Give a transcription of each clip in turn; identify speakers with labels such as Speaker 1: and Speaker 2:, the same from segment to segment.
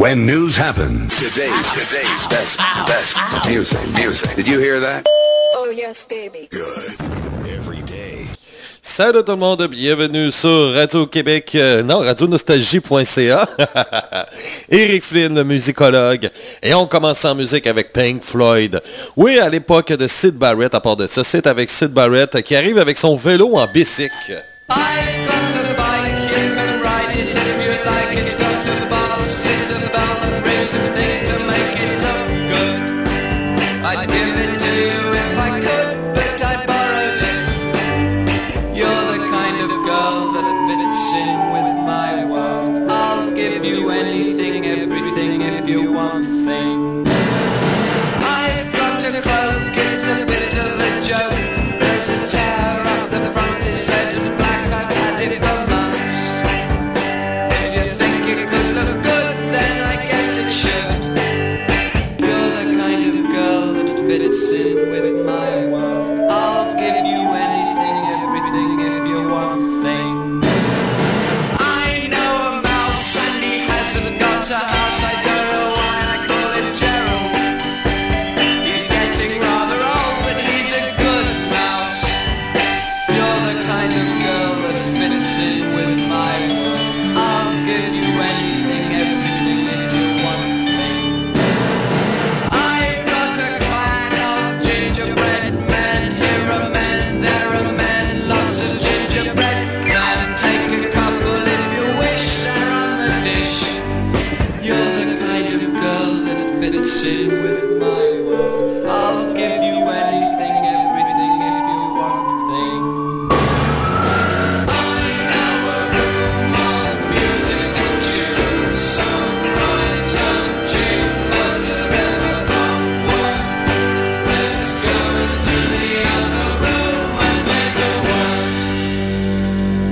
Speaker 1: When news happens, today's best music. Did you hear that?
Speaker 2: Oh yes, baby.
Speaker 1: Good. Every day.
Speaker 3: Salut tout le monde, bienvenue sur Radio-Québec, radionostalgie.ca. Eric Flynn, le musicologue. Et on commence en musique avec Pink Floyd. Oui, à l'époque de Syd Barrett, à part de ça, c'est avec Syd Barrett qui arrive avec son vélo en bicycle.
Speaker 4: I'd give it to you if I could, but I borrowed it. You're the kind of girl that fits in with my world. I'll give you anything, everything, if you want thing. I've got a cloak, it's a bit of a joke. There's a tear up the front, it's red and black, I've had it for months. If you think it could look good, then I guess it should. You're the kind of girl that fits in with my world. I'll give you anything, everything, if you want thing. I know a mouse and he hasn't got a house. I don't know why I call him Gerald. He's getting rather old, but he's a good mouse. You're the kind of girl that fits in with my world. I'll give you anything, everything, if you want thing. I've got a clan of gingerbread men. Here are men, there are men, lots of gingerbread men. Take a couple if you wish, they're on the dish. You're the kind of girl that fits in with my world. I'll give you anything, everything, if you want thing. I know a room of musical tunes. Some right, some cheap, but never got one. Let's go to the other room and make a one.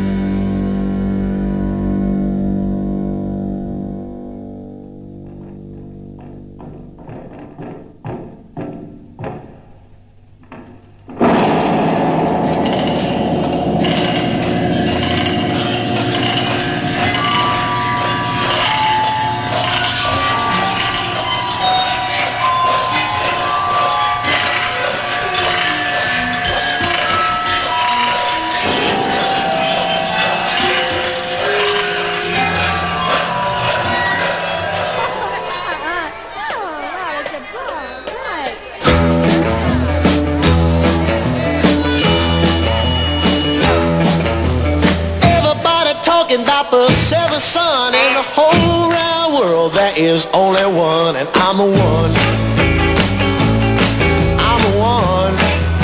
Speaker 5: Everybody talking about the seventh son in the whole round world. There is only one, and I'm a one. I'm a one.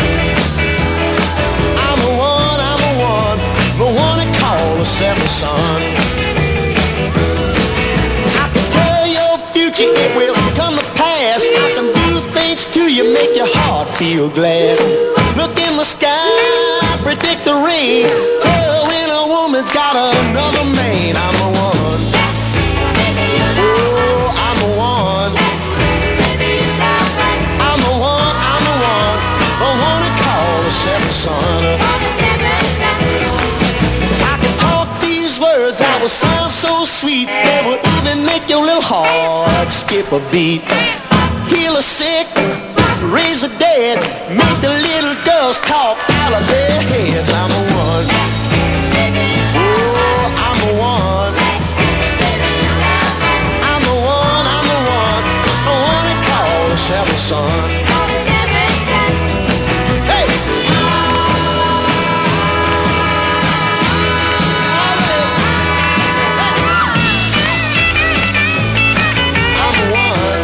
Speaker 5: I'm a one. I'm a one. The one they call the seventh son. I can tell your future, it will come to pass. I can do things to you, make your heart feel glad. Look in the sky, predict the rain. Tell when a woman's got another man. I'm a one. Oh, I'm a one. I'm a one. I'm a one. The one they call the seventh son. I can talk these words, I will sound so sweet. They will even make your little heart skip a beat. Heal the sick, raise the dead, make the little girls talk out of their heads. I'm a one. Oh, I'm a one. I'm a one. I'm a one. The one they call the seventh son. Hey! I'm a one.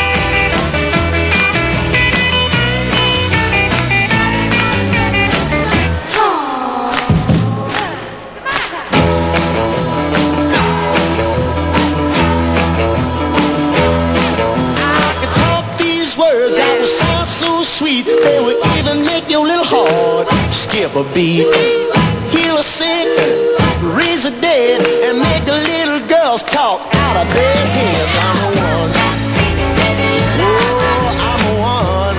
Speaker 5: I can talk these words that will sound so sweet. They will even make your little heart skip a beat. Heal the sick, raise the dead, and make the little girls talk out of their heads. I'm a one. Oh, I'm a one.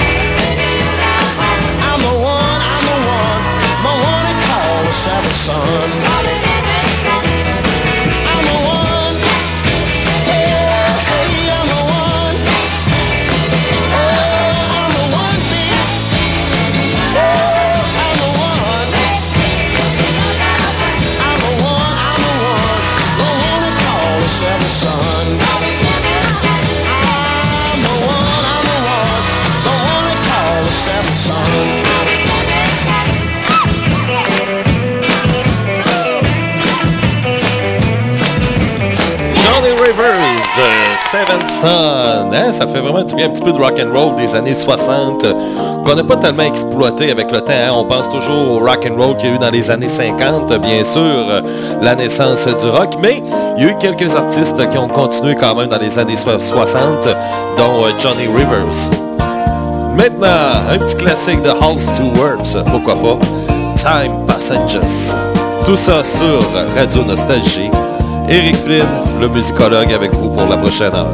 Speaker 5: I'm a one. I'm a one. The one they call the seventh son. I'm a one. Yeah.
Speaker 3: Rivers, Seven Son. Hein, ça fait vraiment du bien, un petit peu de rock and roll des années 60 qu'on n'a pas tellement exploité avec le temps. Hein. On pense toujours au rock and roll qu'il y a eu dans les années 50, bien sûr, la naissance du rock, mais il y a eu quelques artistes qui ont continué quand même dans les années 60, dont Johnny Rivers. Maintenant, un petit classique de Hal Stewart, pourquoi pas, Time Passengers. Tout ça sur Radio Nostalgie. Eric Flynn, le musicologue, avec vous pour la prochaine heure.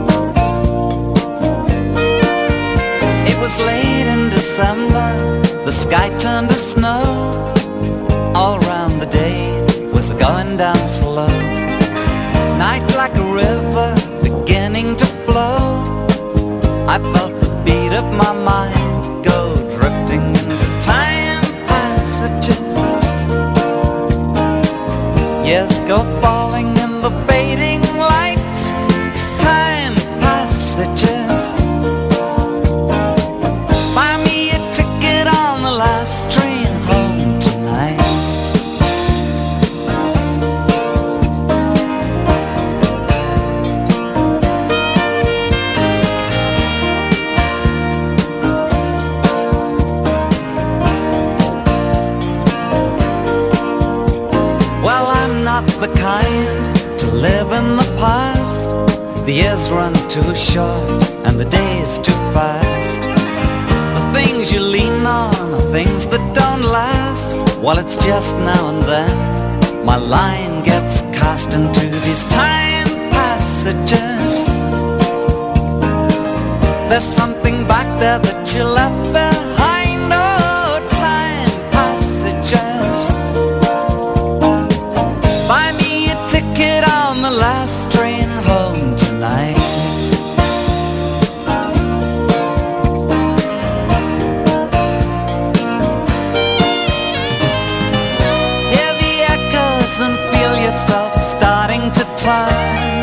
Speaker 4: It was late in December, the sky turned to snow. All around the day was going down slow. Night like a river beginning to flow. I felt the beat of my mind go drifting into time passages. Years go falling in the fading light. Time passages. Buy me a ticket on the last train home tonight. Well, I'm not the kind to live in the past. The years run too short and the days too fast. The things you lean on are things that don't last. Well, it's just now and then my line gets cast into these time passages. There's something back there that you left behind. Oh, time passages. Buy me a ticket on the last train home tonight. Hear the echoes and feel yourself starting to turn.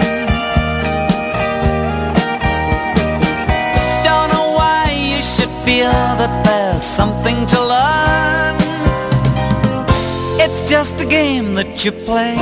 Speaker 4: Don't know why you should feel that there's something to learn. It's just a game that you play.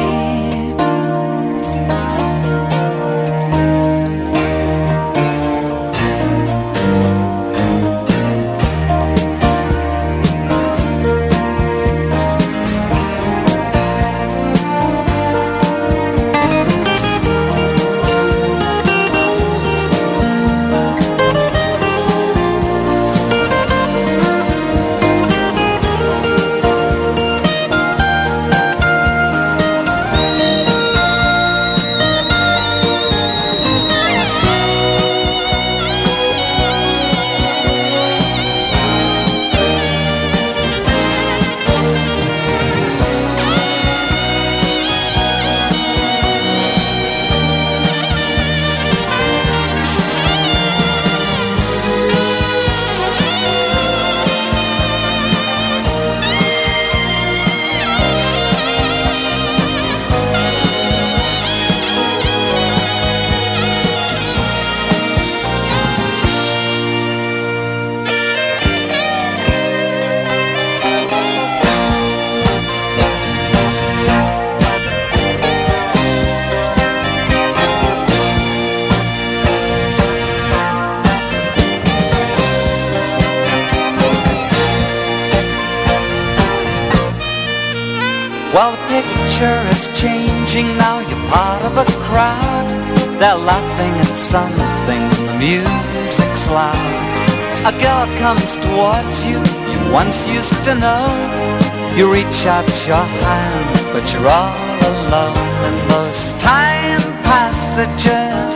Speaker 4: Well, the picture is changing now, you're part of a crowd. They're laughing at something, the music's loud. A girl comes towards you, you once used to know. You reach out your hand, but you're all alone in those time passages.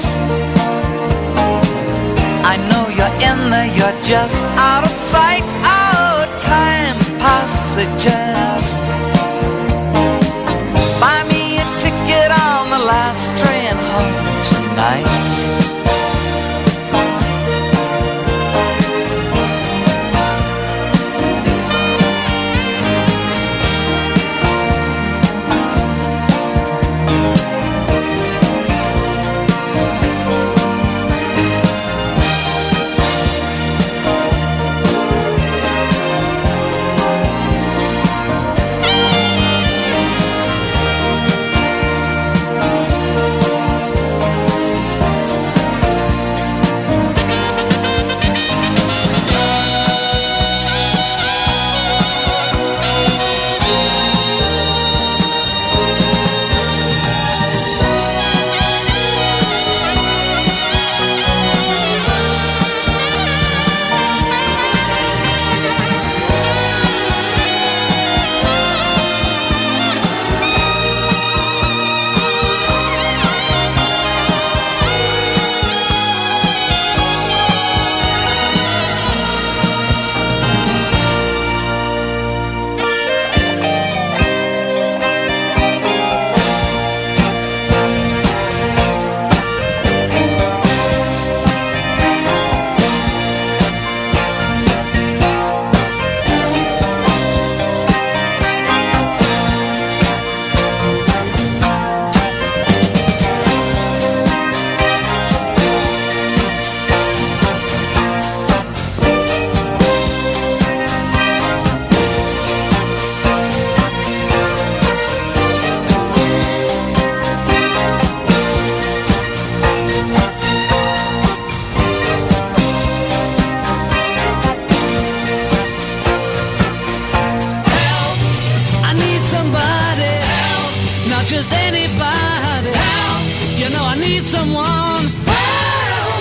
Speaker 4: I know you're in there, you're just out of sight. Oh, time passages. Buy me a ticket on the last train home tonight.
Speaker 5: need someone help.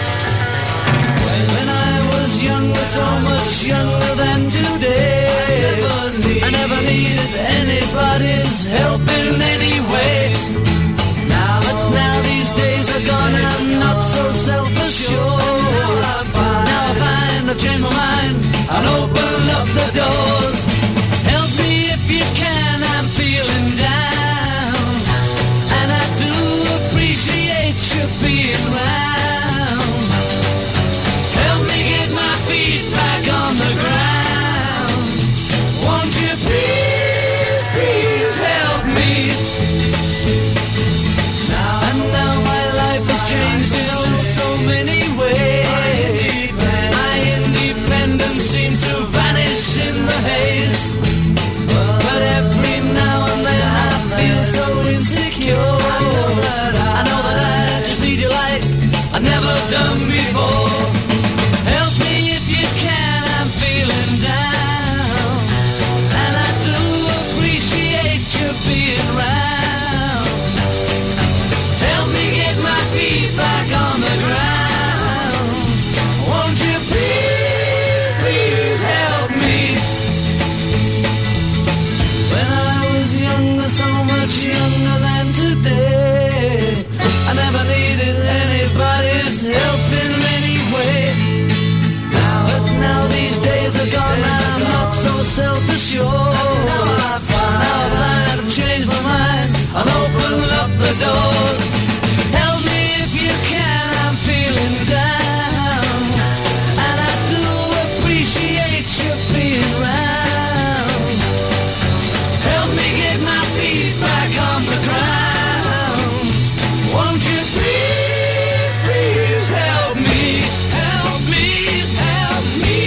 Speaker 5: When I was younger, so much younger than today, I never needed anybody's help in any way. But now these days are gone, I'm not so self-assured. Now I find I've changed my mind and open up the doors. Help me if you can, I'm feeling down, and I do appreciate you being round. Help me get my feet back on the ground. Won't you please, please help me? And now my life has changed in so many ways. My independence seems to vanish in the haze. But every now and then I feel so insecure. I know that I just need you like I've never done before. Help me if you can, I'm feeling down, and I do appreciate you being round. Help me get my feet back on the ground. Won't you please, please help me? When I was younger, so much younger than today, I never needed anybody's help in any way. But now these days are gone, I'm not so self-assured. Now I find I've changed my mind and open up the doors. Help me if you can, I'm feeling down, and I do appreciate you being round. Help me get my feet back on the ground. Won't you please, please help me? Help me, help me.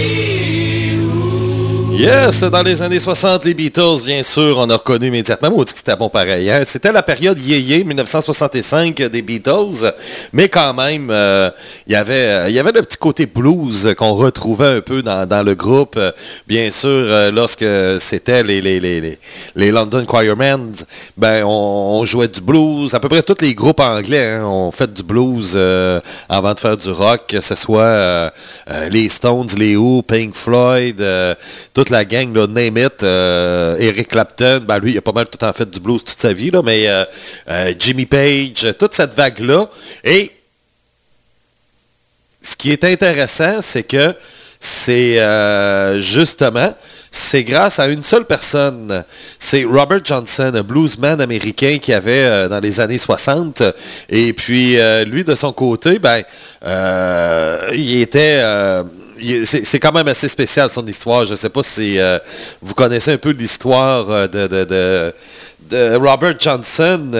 Speaker 3: Yes, dans les années 60, les Beatles, bien sûr, on a reconnu immédiatement. On dit que c'était bon pareil. Hein? C'était la période yéyé, 1965 des Beatles, mais quand même, il y avait le petit côté blues qu'on retrouvait un peu dans le groupe. Bien sûr, lorsque c'était les London Choirmen, ben on jouait du blues. À peu près tous les groupes anglais ont fait du blues avant de faire du rock, que ce soit les Stones, les Who, Pink Floyd, toute la gang, là, name it, Eric Clapton, ben lui, il a pas mal tout en fait du blues toute sa vie, là, mais Jimmy Page, toute cette vague-là. Et ce qui est intéressant, c'est que c'est justement, c'est grâce à une seule personne. C'est Robert Johnson, un bluesman américain qui avait dans les années 60. Et puis, lui, de son côté, ben, il était... c'est quand même assez spécial, son histoire. Je ne sais pas si vous connaissez un peu l'histoire de Robert Johnson.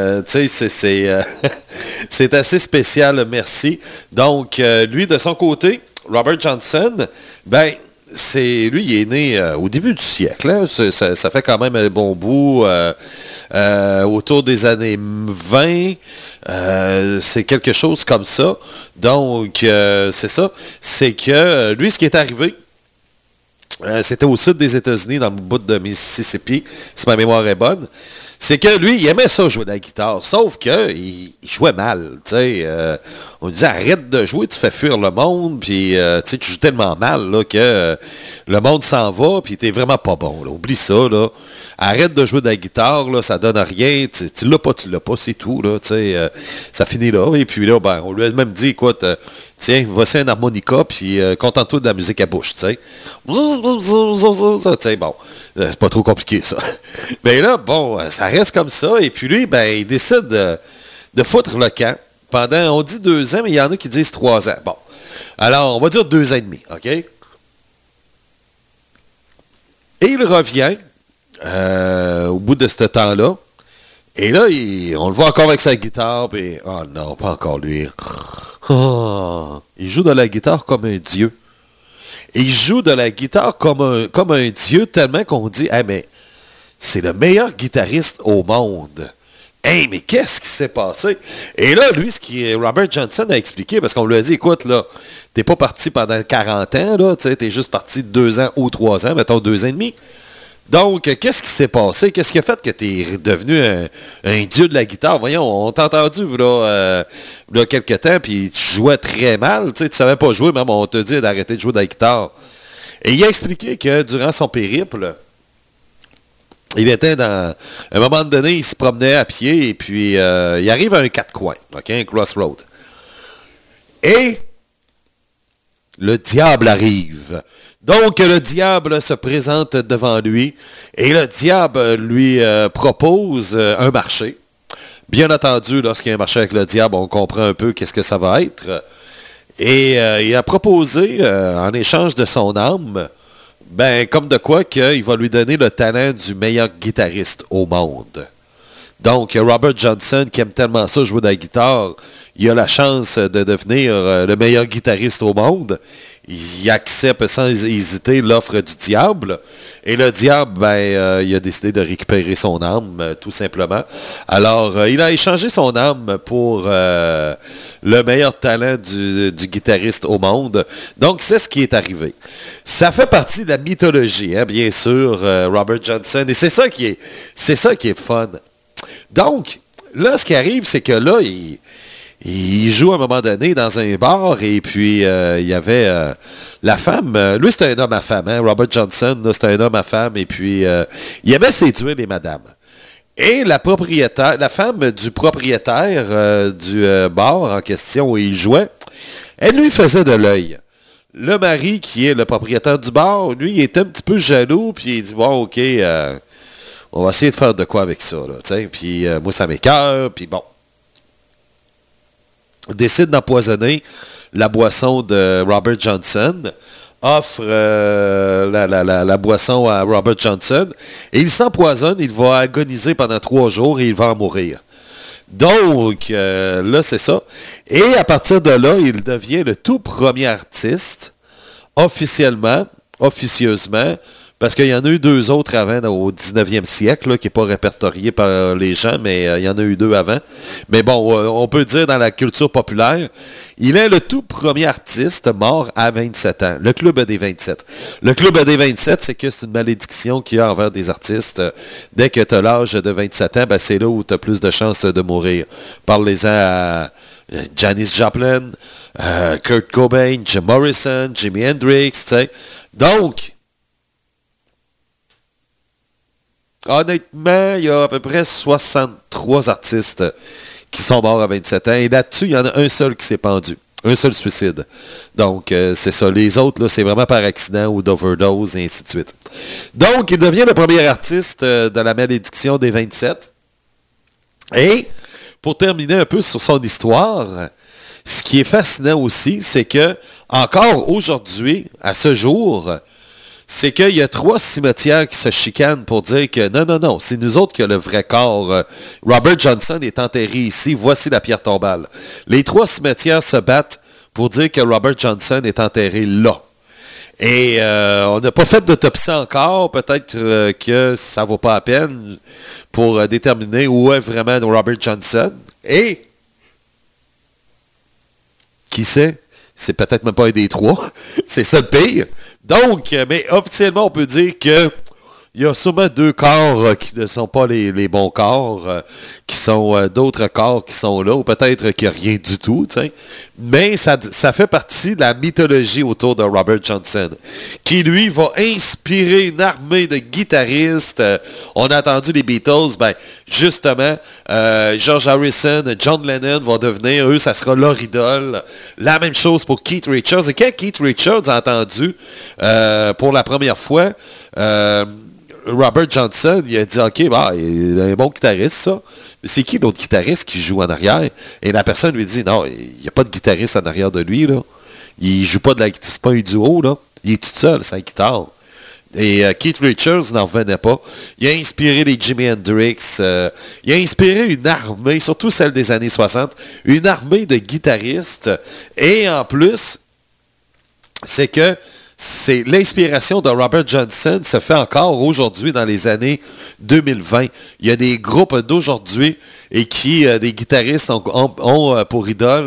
Speaker 3: C'est assez spécial, merci. Donc, lui, de son côté, Robert Johnson, ben, lui, il est né au début du siècle. Hein? Ça fait quand même un bon bout. Autour des années 20, c'est quelque chose comme ça. Donc, c'est ça. C'est que lui, ce qui est arrivé, c'était au sud des États-Unis, dans le bout de Mississippi, si ma mémoire est bonne. C'est que lui, il aimait ça jouer de la guitare, sauf qu'il jouait mal. On lui disait, arrête de jouer, tu fais fuir le monde, puis tu joues tellement mal là, que le monde s'en va, puis t'es vraiment pas bon. Là. Oublie ça. Là. Arrête de jouer de la guitare, là, ça donne rien. Tu l'as pas, c'est tout. Là, ça finit là. Et puis là, ben, on lui a même dit, écoute, tiens, voici un harmonica, puis contente-toi de la musique à bouche. Bon, c'est pas trop compliqué, ça. Mais là, bon, ça reste comme ça. Et puis lui, ben, il décide de foutre le camp pendant, on dit 2 ans, mais il y en a qui disent 3 ans. Bon. Alors, on va dire 2 ans et demi, OK? Et il revient au bout de ce temps-là. Et là, on le voit encore avec sa guitare. Puis, oh non, pas encore lui. Oh, il joue de la guitare comme un dieu. Et il joue de la guitare comme un dieu tellement qu'on dit, hey, mais c'est le meilleur guitariste au monde. Hey, mais qu'est-ce qui s'est passé? Et là, lui, Robert Johnson a expliqué, parce qu'on lui a dit, écoute, là, t'es pas parti pendant 40 ans, là, t'es juste parti 2 ans ou 3 ans, mettons 2 ans et demi. Donc, qu'est-ce qui s'est passé? Qu'est-ce qui a fait que tu es devenu un dieu de la guitare? Voyons, on t'a entendu là quelques temps, puis tu jouais très mal. Tu savais pas jouer, même on t'a dit d'arrêter de jouer de la guitare. Et il a expliqué que durant son périple, il était à un moment donné, il se promenait à pied, et puis il arrive à un quatre coins, OK, un crossroad. Et le diable arrive. Donc, le diable se présente devant lui et le diable lui propose un marché. Bien entendu, lorsqu'il y a un marché avec le diable, on comprend un peu qu'est-ce que ça va être. Et il a proposé, en échange de son âme, comme de quoi qu'il va lui donner le talent du meilleur guitariste au monde. Donc, Robert Johnson, qui aime tellement ça, jouer de la guitare, il a la chance de devenir le meilleur guitariste au monde. Il accepte sans hésiter l'offre du diable. Et le diable, il a décidé de récupérer son âme, tout simplement. Alors, il a échangé son âme pour le meilleur talent du guitariste au monde. Donc, c'est ce qui est arrivé. Ça fait partie de la mythologie, hein, bien sûr, Robert Johnson. Et c'est ça qui est fun. Donc, là, ce qui arrive, c'est que là, il joue à un moment donné dans un bar et puis il y avait la femme. Lui, c'était un homme à femme. Hein? Robert Johnson, là, c'était un homme à femme. Et puis, il aimait séduire les madames. Et la femme du propriétaire du bar en question où il jouait, elle lui faisait de l'œil. Le mari, qui est le propriétaire du bar, lui, il était un petit peu jaloux. Puis il dit, bon, OK, on va essayer de faire de quoi avec ça. Là, puis moi, ça m'écoeure. Puis bon. Décide d'empoisonner la boisson de Robert Johnson, offre la boisson à Robert Johnson, et il s'empoisonne, il va agoniser pendant 3 jours et il va en mourir. Donc, là, c'est ça. Et à partir de là, il devient le tout premier artiste, officieusement, parce qu'il y en a eu 2 autres avant, au 19e siècle, là, qui n'est pas répertorié par les gens, mais il y en a eu 2 avant. Mais bon, on peut dire dans la culture populaire, il est le tout premier artiste mort à 27 ans. Le club des 27. Le club des 27, c'est que c'est une malédiction qu'il y a envers des artistes. Dès que tu as l'âge de 27 ans, c'est là où tu as plus de chances de mourir. Parlez-en à Janis Joplin, Kurt Cobain, Jim Morrison, Jimi Hendrix, tu sais. Donc, honnêtement, il y a à peu près 63 artistes qui sont morts à 27 ans. Et là-dessus, il y en a un seul qui s'est pendu. Un seul suicide. Donc, c'est ça. Les autres, là, c'est vraiment par accident ou d'overdose, et ainsi de suite. Donc, il devient le premier artiste de la malédiction des 27. Et, pour terminer un peu sur son histoire, ce qui est fascinant aussi, c'est que, encore aujourd'hui, à ce jour, c'est qu'il y a 3 cimetières qui se chicanent pour dire que non, c'est nous autres qui a le vrai corps. Robert Johnson est enterré ici, voici la pierre tombale. Les 3 cimetières se battent pour dire que Robert Johnson est enterré là. Et on n'a pas fait d'autopsie encore, peut-être que ça vaut pas la peine pour déterminer où est vraiment Robert Johnson. Et, qui sait? C'est peut-être même pas un des 3. C'est ça le pire. Donc, mais officiellement, on peut dire que il y a sûrement 2 corps qui ne sont pas les bons corps, qui sont d'autres corps qui sont là, ou peut-être qu'il n'y a rien du tout, tu sais. Mais ça fait partie de la mythologie autour de Robert Johnson, qui, lui, va inspirer une armée de guitaristes. On a entendu les Beatles, justement, George Harrison, John Lennon vont devenir, eux, ça sera leur idole. La même chose pour Keith Richards. Et quand Keith Richards a entendu, pour la première fois, Robert Johnson, il a dit, OK, il est un bon guitariste, ça. Mais c'est qui l'autre guitariste qui joue en arrière? Et la personne lui dit, non, il n'y a pas de guitariste en arrière de lui, là. Il joue pas de la guitare, c'est pas un duo, là. Il est tout seul, c'est la guitare. Et Keith Richards n'en revenait pas. Il a inspiré les Jimi Hendrix. Il a inspiré une armée, surtout celle des années 60, une armée de guitaristes. Et en plus, c'est que c'est l'inspiration de Robert Johnson se fait encore aujourd'hui dans les années 2020. Il y a des groupes d'aujourd'hui et qui, des guitaristes ont pour idole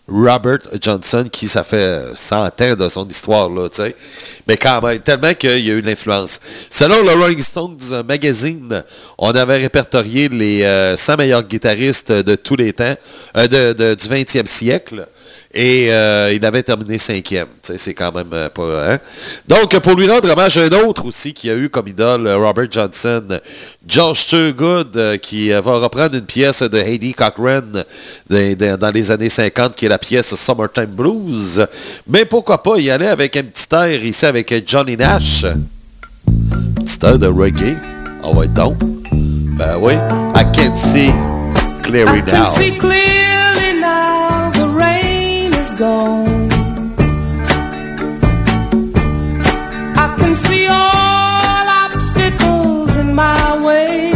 Speaker 3: Robert Johnson, qui ça fait 100 ans de son histoire, là, tu sais. Mais quand même, tellement qu'il y a eu de l'influence. Selon le Rolling Stones Magazine, on avait répertorié les 100 meilleurs guitaristes de tous les temps, du 20e siècle. Et il avait terminé 5e. C'est quand même pas... Hein? Donc, pour lui rendre hommage, un autre aussi qui a eu comme idole Robert Johnson, George Thorogood, qui va reprendre une pièce de Eddie Cochran dans les années 50, qui est la pièce Summertime Blues. Mais pourquoi pas y aller avec un petit air ici avec Johnny Nash. Petit air de reggae. Ah ouais, donc. Ben oui. I can see clearly now.
Speaker 2: I can see clearly now. The rain is gone. I can see all obstacles in my way.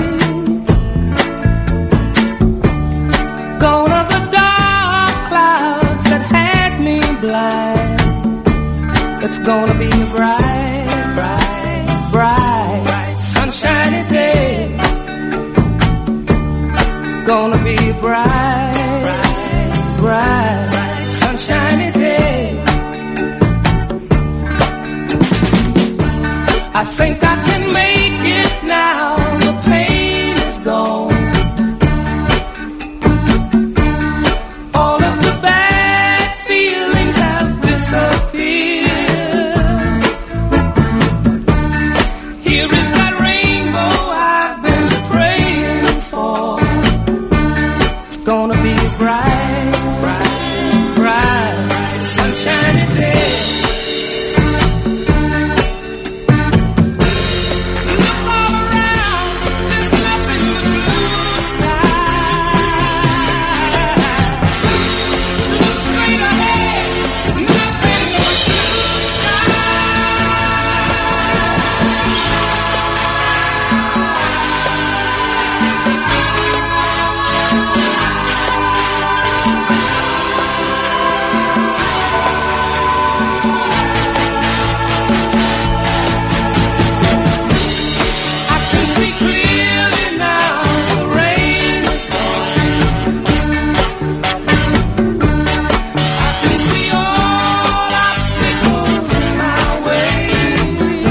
Speaker 2: Gone are the dark clouds that had me blind. It's gonna be a bright, bright, bright, bright, sunshiny day. It's gonna be a bright, bright, bright, bright, sunshiny day. I think I can make it now. The pain is gone. All of the bad feelings have disappeared. Here is that rainbow I've been praying for. It's gonna be a bright, bright, bright, bright, sunshiny day. Look all around, there's nothing but blue sky. Look straight ahead, nothing but blue sky. I can see clearly now. The rain is gone. I can see all obstacles in my way.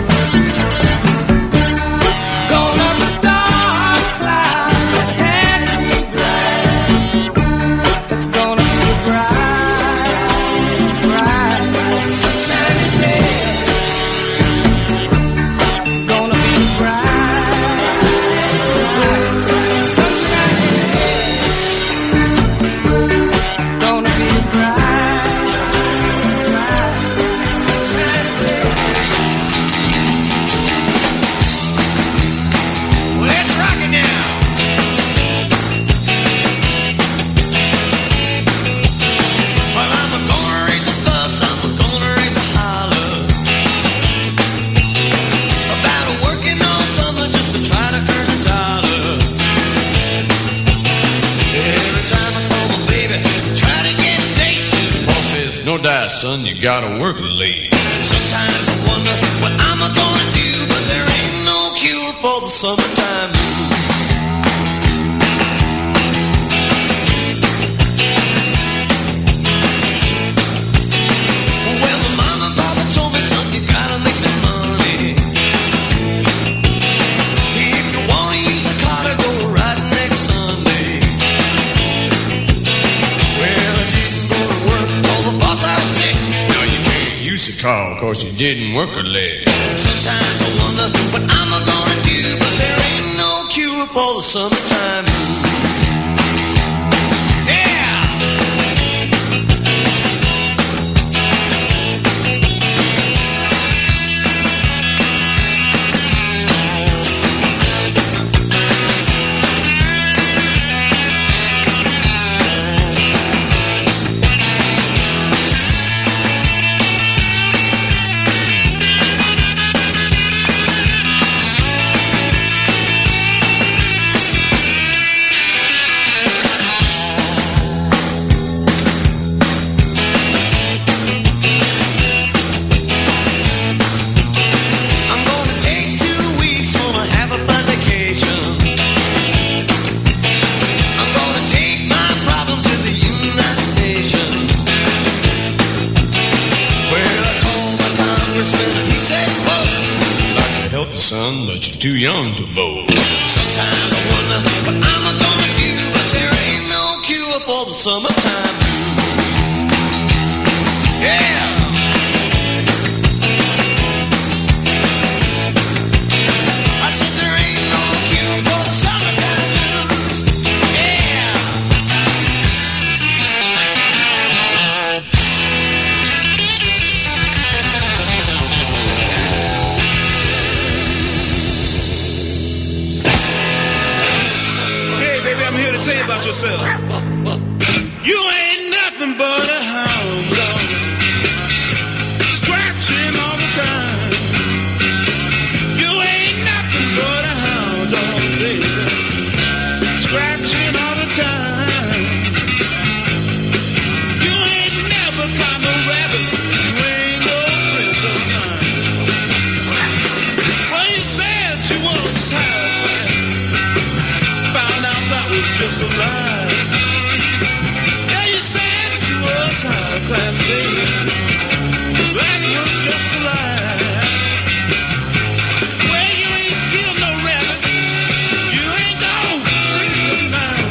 Speaker 2: Gone are the dark clouds that had me blind. It's gonna be a bright, bright, bright, sunshiny day. It's gonna be a bright, bright, bright, sunshiny day. Gonna be a bright, bright, bright, sunshiny day. Well, let's rock it now. Well, I'm gonna raise a fuss, I'm gonna raise a holler about working all summer just to try to earn a dollar. Every time I call my baby, try to get a date, boss says, no dice, son, you gotta work late. Sometimes I wonder what I'm gonna do, but there ain't no cure for the summertime blues. Well, my mama and papa told me, son, you gotta make some money. If you wanna use a car to go riding next Sunday. Well, I didn't go to work, told the boss I was sick. No, you can't use the car, cause you didn't work her leg. Sometimes I wonder what I'm gonna do, but there ain't no cure for the summertime blues. Yeah! 'cause you're too young to vote. Sometimes I wonder what I'm gonna do, but there ain't no cure for the summertime blues. Yeah. I said there ain't no cure for the summertime blues. Yeah.
Speaker 6: Hey, baby, I'm here to tell you about yourself. You ain't nothing but a hound dog, scratching all the time. You ain't nothing but a hound dog, baby, scratching all the time. You ain't never caught no rabbits, you ain't no friend of mine. Well, you said you was high, found out that was just a lie. Yeah, you said you was high class, baby, that was just a lie. Well, you ain't killed no rabbits, you ain't no friend of mine.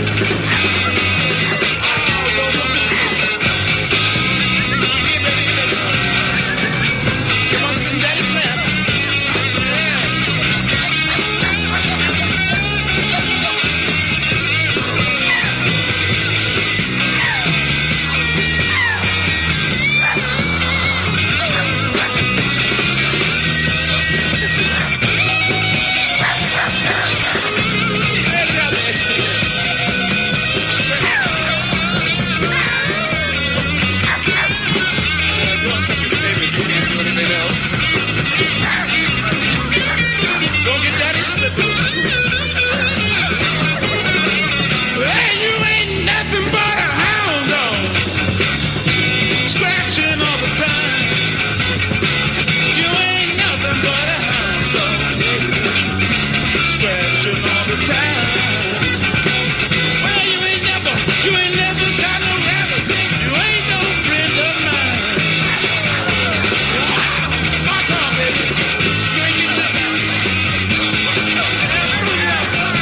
Speaker 6: Come on, sit in daddy's lap. Yeah. Don't get daddy's slippers. Well, you ain't nothing but a hound dog, scratching all the time. You ain't nothing but a hound dog, scratching all the time. Well, you ain't never got no rabbits. You ain't no friend of mine. Fuck off, baby. You ain't getting this out. Absolutely outside.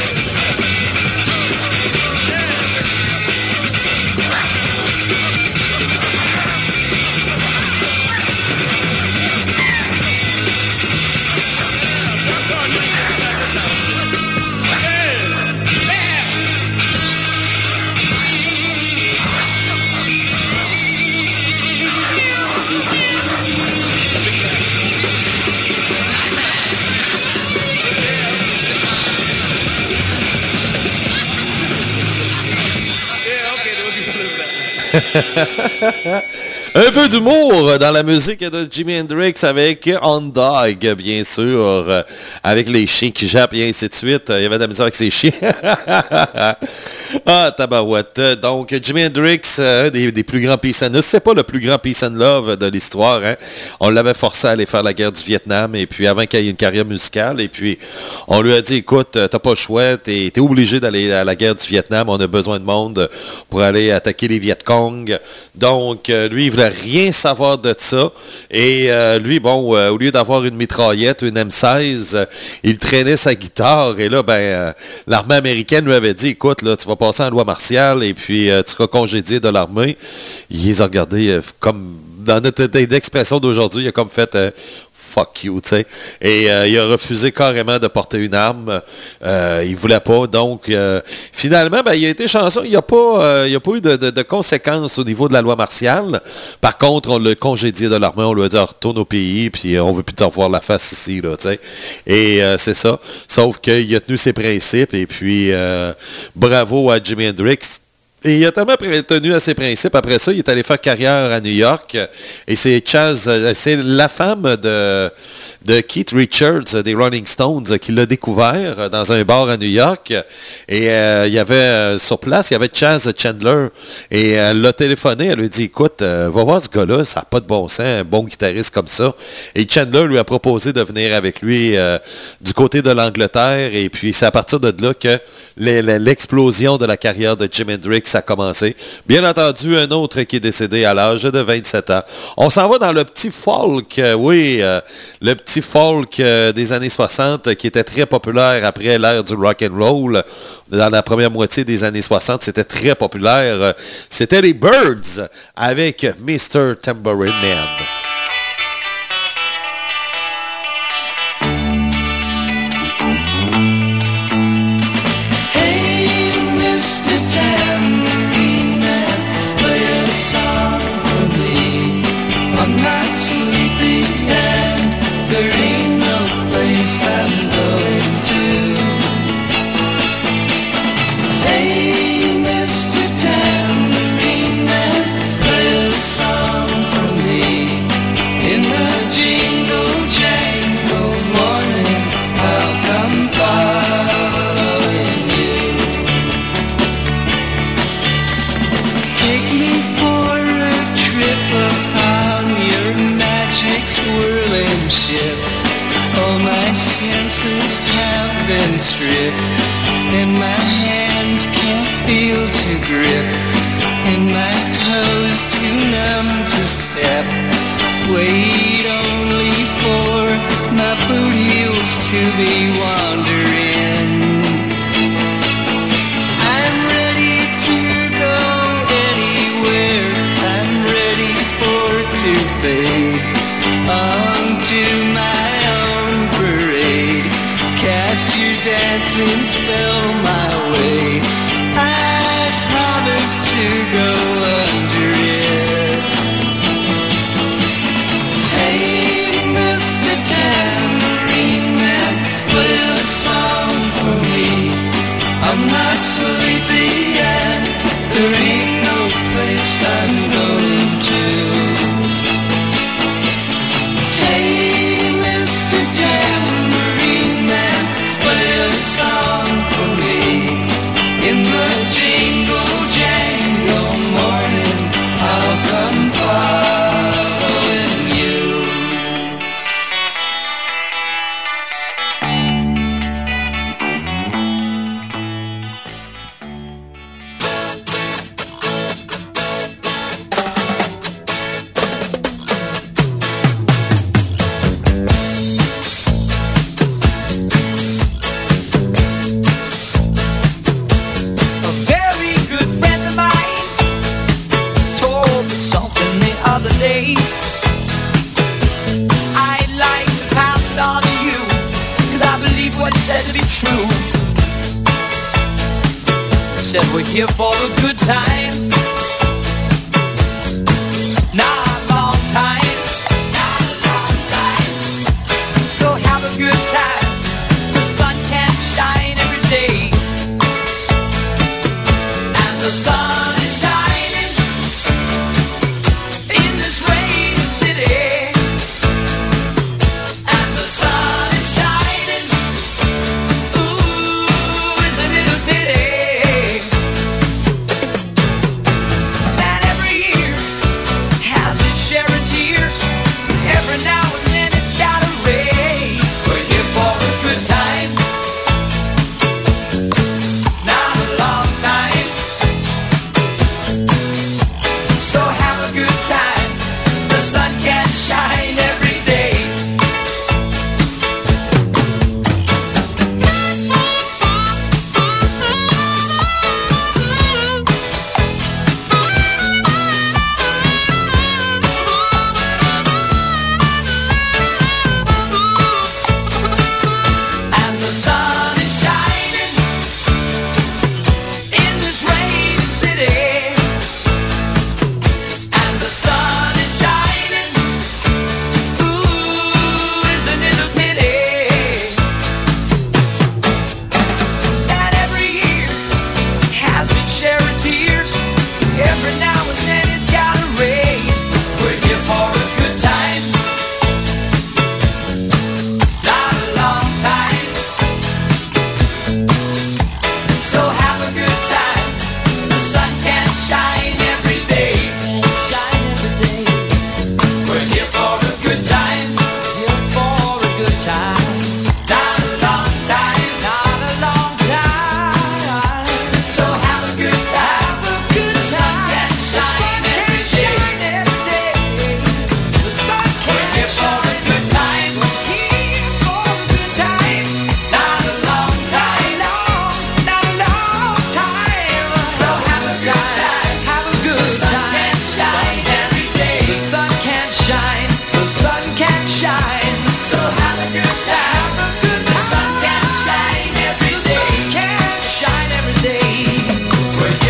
Speaker 6: Fuck off, you ain't getting inside this house. Yeah. Yeah, okay, then what you gonna live that?
Speaker 3: Un peu d'humour dans la musique de Jimi Hendrix avec On Dog, bien sûr, avec les chiens qui jappent et ainsi de suite. Il y avait de la misère avec ces chiens. Ah, tabarouette. Donc, Jimi Hendrix, un des plus grands peace and love. C'est pas le plus grand peace and love de l'histoire. Hein? On l'avait forcé à aller faire la guerre du Vietnam, et puis avant qu'il y ait une carrière musicale, et puis on lui a dit, écoute, t'as pas le choix, t'es obligé d'aller à la guerre du Vietnam, on a besoin de monde pour aller attaquer les Viet Cong. Donc, lui, il voulait rien savoir de ça. Et lui, bon, au lieu d'avoir une mitraillette, une M16, il traînait sa guitare. Et là, l'armée américaine lui avait dit, écoute, là, tu vas passer en loi martiale et puis tu seras congédié de l'armée. Il les a regardés comme dans notre expression d'aujourd'hui, il a comme fait fuck you, tu sais. Et il a refusé carrément de porter une arme. Il voulait pas. Donc, finalement, il a été chanceux. Il n'y a pas eu de conséquences au niveau de la loi martiale. Par contre, on l'a congédié de l'armée. On lui a dit, retourne au pays, puis on veut plus te revoir la face ici, là, tu sais. Et c'est ça. Sauf qu'il a tenu ses principes. Et puis, bravo à Jimi Hendrix. Et il a tellement tenu à ses principes. Après ça, il est allé faire carrière à New York. Et c'est la femme de Keith Richards des Rolling Stones qui l'a découvert dans un bar à New York. Et il y avait sur place, il y avait Chaz Chandler. Et elle l'a téléphoné, elle lui a dit, écoute, va voir ce gars-là, ça n'a pas de bon sens, un bon guitariste comme ça. Et Chandler lui a proposé de venir avec lui du côté de l'Angleterre. Et puis c'est à partir de là que l'explosion de la carrière de Jimi Hendrix a commencé. Bien entendu, un autre qui est décédé à l'âge de 27 ans. On s'en va dans le petit folk, oui, le petit petit folk des années 60 qui était très populaire après l'ère du rock and roll. Dans la première moitié des années 60, c'était très populaire. C'était les Byrds avec Mr. Tambourine Man.
Speaker 4: Strip, and my hands can't feel to grip, and my toes too numb to step. Wait only for my boot heels to be wandering. I'm ready to go anywhere. I'm ready for to fade onto my own parade. Cast your dancing spell my way. I promise to go under it. Hey, Mr. Tambourine Man, play a song for me. I'm not sleepy and there ain't no place I'm going to. Hey, Mr. Tambourine Man, play a song for me. In the jingle jangle morning, I'll come following you.
Speaker 7: A very good friend of mine told me something the other day. I'd like to pass it on to you, 'cause I believe what he said to be true. He said we're here for a good time, not a long time. Not a long time. So have a good time. The sun can't shine every day, and the sun is shining in this rainy city, and the sun is shining, ooh, isn't it a pity?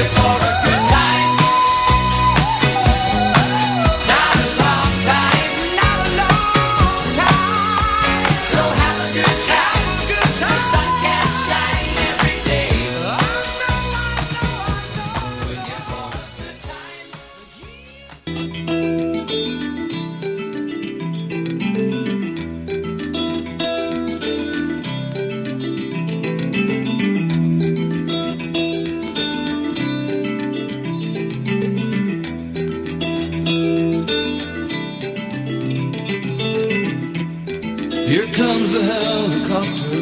Speaker 7: here for a good time. Not a long time, not a long time. So have a good time. The sun can shine every day. We're here for a good time.
Speaker 6: Here comes the helicopter.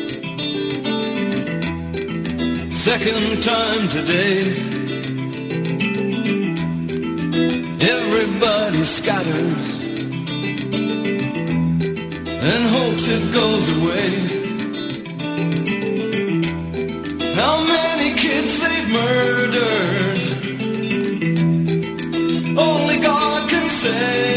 Speaker 6: Second time today. Everybody scatters and hopes it goes away. How many kids they've murdered, only God can say.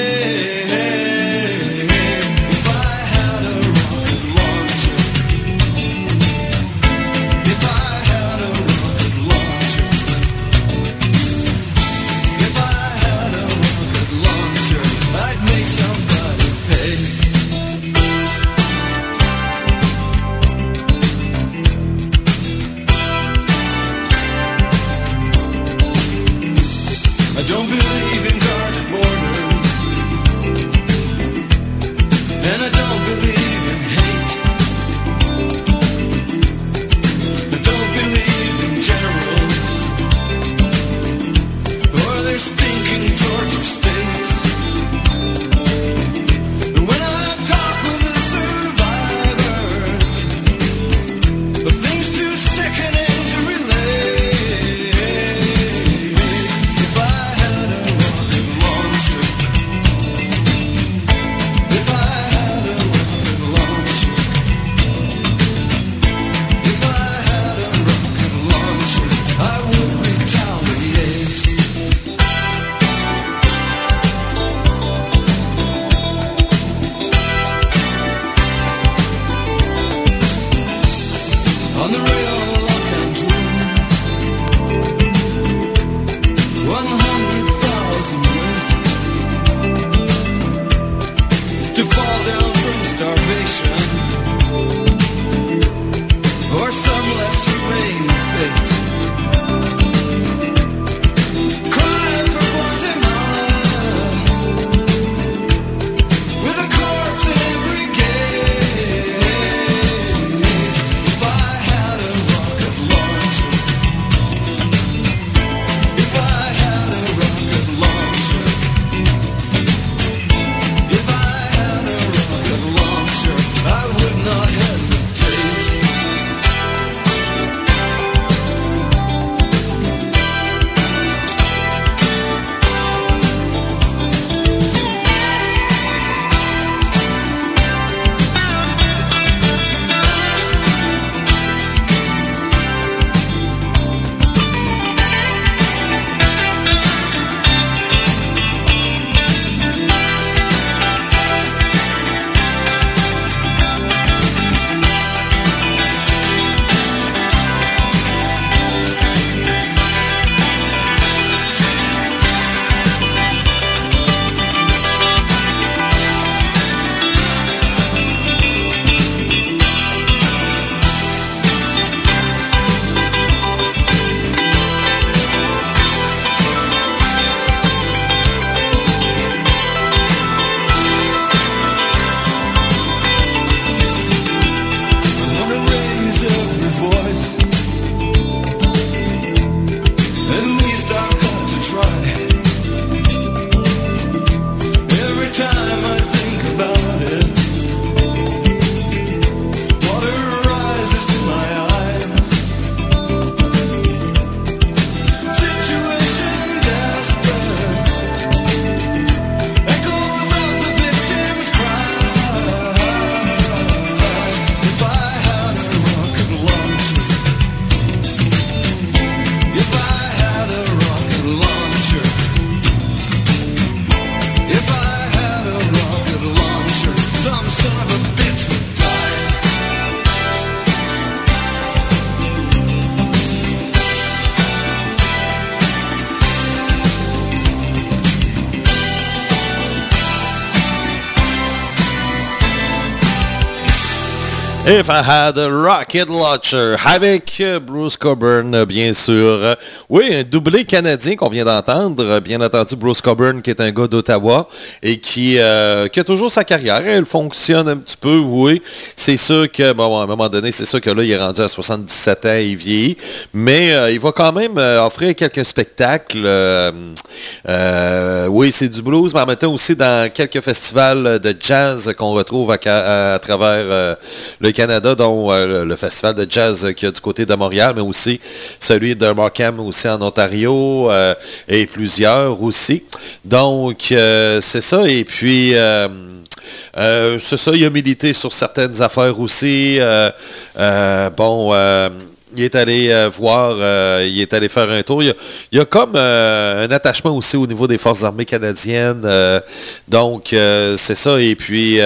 Speaker 3: If I Had a Rocket Launcher avec Bruce Cockburn, bien sûr. Oui, un doublé canadien qu'on vient d'entendre. Bien entendu, Bruce Cockburn, qui est un gars d'Ottawa et qui a toujours sa carrière. Elle fonctionne un petit peu, oui. C'est sûr que, bon, à un moment donné, c'est sûr que là, il est rendu à 77 ans, il vieillit. Mais il va quand même offrir quelques spectacles. Oui, c'est du blues, mais en même temps aussi dans quelques festivals de jazz qu'on retrouve à travers le Canada, dont le festival de jazz qu'il y a du côté de Montréal, mais aussi celui de Markham aussi en Ontario et plusieurs aussi. Donc, c'est ça. Et puis, c'est ça, il a milité sur certaines affaires aussi. Il est allé voir, il est allé faire un tour. Il y a comme un attachement aussi au niveau des Forces armées canadiennes. Donc, c'est ça. Et puis,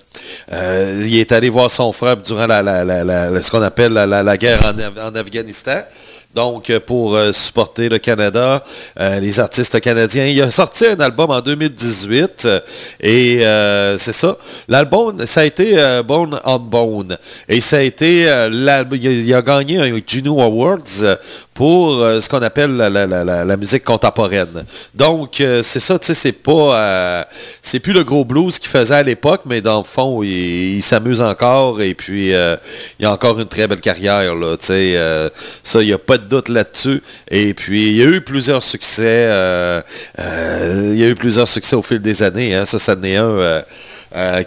Speaker 3: il est allé voir son frère durant ce qu'on appelle la guerre en Afghanistan. Donc, pour supporter le Canada, les artistes canadiens. Il a sorti un album en 2018 et c'est ça. L'album, ça a été Bone on Bone. Et ça a été, il a gagné un Juno Awards pour ce qu'on appelle la musique contemporaine. Donc, c'est ça, tu sais, c'est plus le gros blues qu'il faisait à l'époque, mais dans le fond, il s'amuse encore et puis il a encore une très belle carrière, là, tu sais. Ça, il n'y a pas de doute là-dessus. Et puis, il y a eu plusieurs succès. Il y a eu plusieurs succès au fil des années. Hein. Ça en est un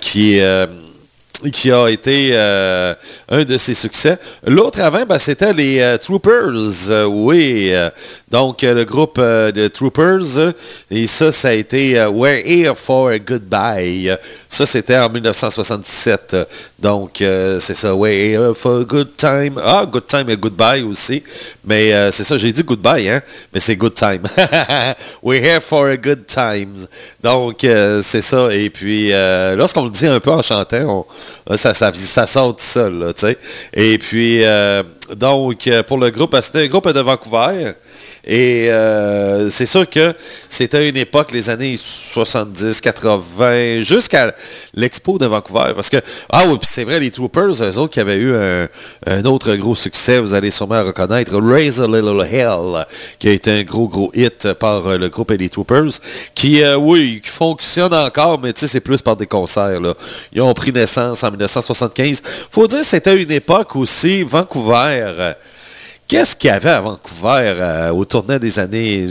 Speaker 3: qui a été un de ses succès. L'autre avant, c'était les Troopers. Oui. Donc, le groupe de Troopers. Et ça a été We're Here for a Goodbye. Ça, c'était en 1977. Donc, c'est ça. We're Here for a Good Time. Ah, Good Time et Goodbye aussi. Mais c'est ça, j'ai dit Goodbye, hein? Mais c'est Good Time. We're Here for a Good Times. Donc, c'est ça. Et puis, lorsqu'on le dit un peu en chantant, ça sort tout seul, là, tu sais. Et puis, donc, pour le groupe, c'était un groupe de Vancouver. Et c'est sûr que c'était une époque, les années 70, 80, jusqu'à l'Expo de Vancouver. Parce que, ah oui, puis c'est vrai, les Troopers, eux autres qui avaient eu un autre gros succès, vous allez sûrement reconnaître, Raise a Little Hell, qui a été un gros hit par le groupe et les Troopers, qui, oui, qui fonctionne encore, mais tu sais, c'est plus par des concerts, là. Ils ont pris naissance en 1975. Faut dire, c'était une époque aussi, Vancouver. Qu'est-ce qu'il y avait à Vancouver au tournant des années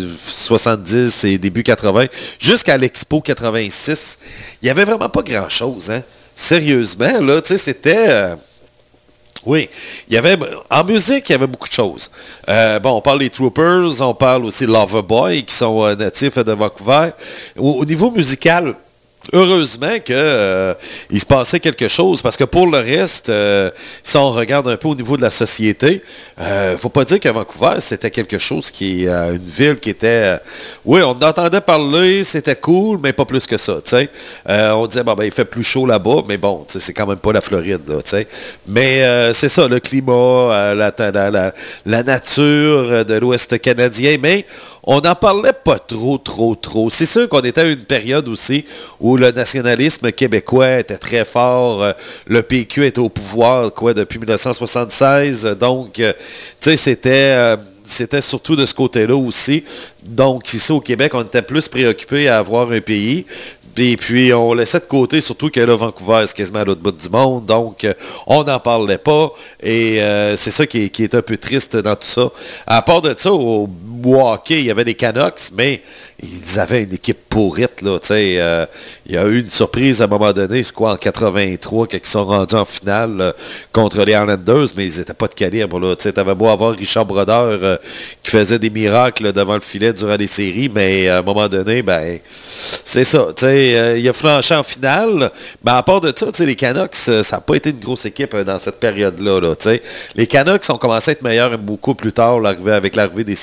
Speaker 3: 70 et début 80, jusqu'à l'Expo 86? Il n'y avait vraiment pas grand-chose, hein? Sérieusement, là, tu sais, c'était... oui, il y avait... En musique, il y avait beaucoup de choses. On parle des Troopers, on parle aussi de Loverboy, qui sont natifs de Vancouver. Au niveau musical... Heureusement que il se passait quelque chose, parce que pour le reste, si on regarde un peu au niveau de la société, faut pas dire que Vancouver, c'était quelque chose qui est une ville qui était... oui, on entendait parler, c'était cool, mais pas plus que ça, tu sais. On disait, il fait plus chaud là-bas, mais bon, c'est quand même pas la Floride, là, tu sais. Mais c'est ça, le climat, la nature de l'Ouest canadien, mais on n'en parlait pas trop. C'est sûr qu'on était à une période aussi où le nationalisme québécois était très fort. Le PQ était au pouvoir depuis 1976. Donc, tu sais, c'était surtout de ce côté-là aussi. Donc, ici au Québec, on était plus préoccupés à avoir un pays. Et puis, on laissait de côté, surtout que là, Vancouver, c'est quasiment à l'autre bout du monde. Donc, on n'en parlait pas. Et c'est ça qui est un peu triste dans tout ça. À part de ça, au hockey, il y avait les Canucks, mais ils avaient une équipe pourrite, là, tu sais. Il y a eu une surprise à un moment donné, c'est quoi, en 83, quand ils sont rendus en finale contre les Islanders, mais ils n'étaient pas de calibre, là. Tu sais, t'avais beau avoir Richard Brodeur qui faisait des miracles devant le filet durant les séries, mais à un moment donné, c'est ça, tu sais, il a flanché en finale. Mais à part de ça, tu sais, les Canucks, ça n'a pas été une grosse équipe dans cette période-là, là, tu sais. Les Canucks ont commencé à être meilleurs beaucoup plus tard, avec l'arrivée des Sedins.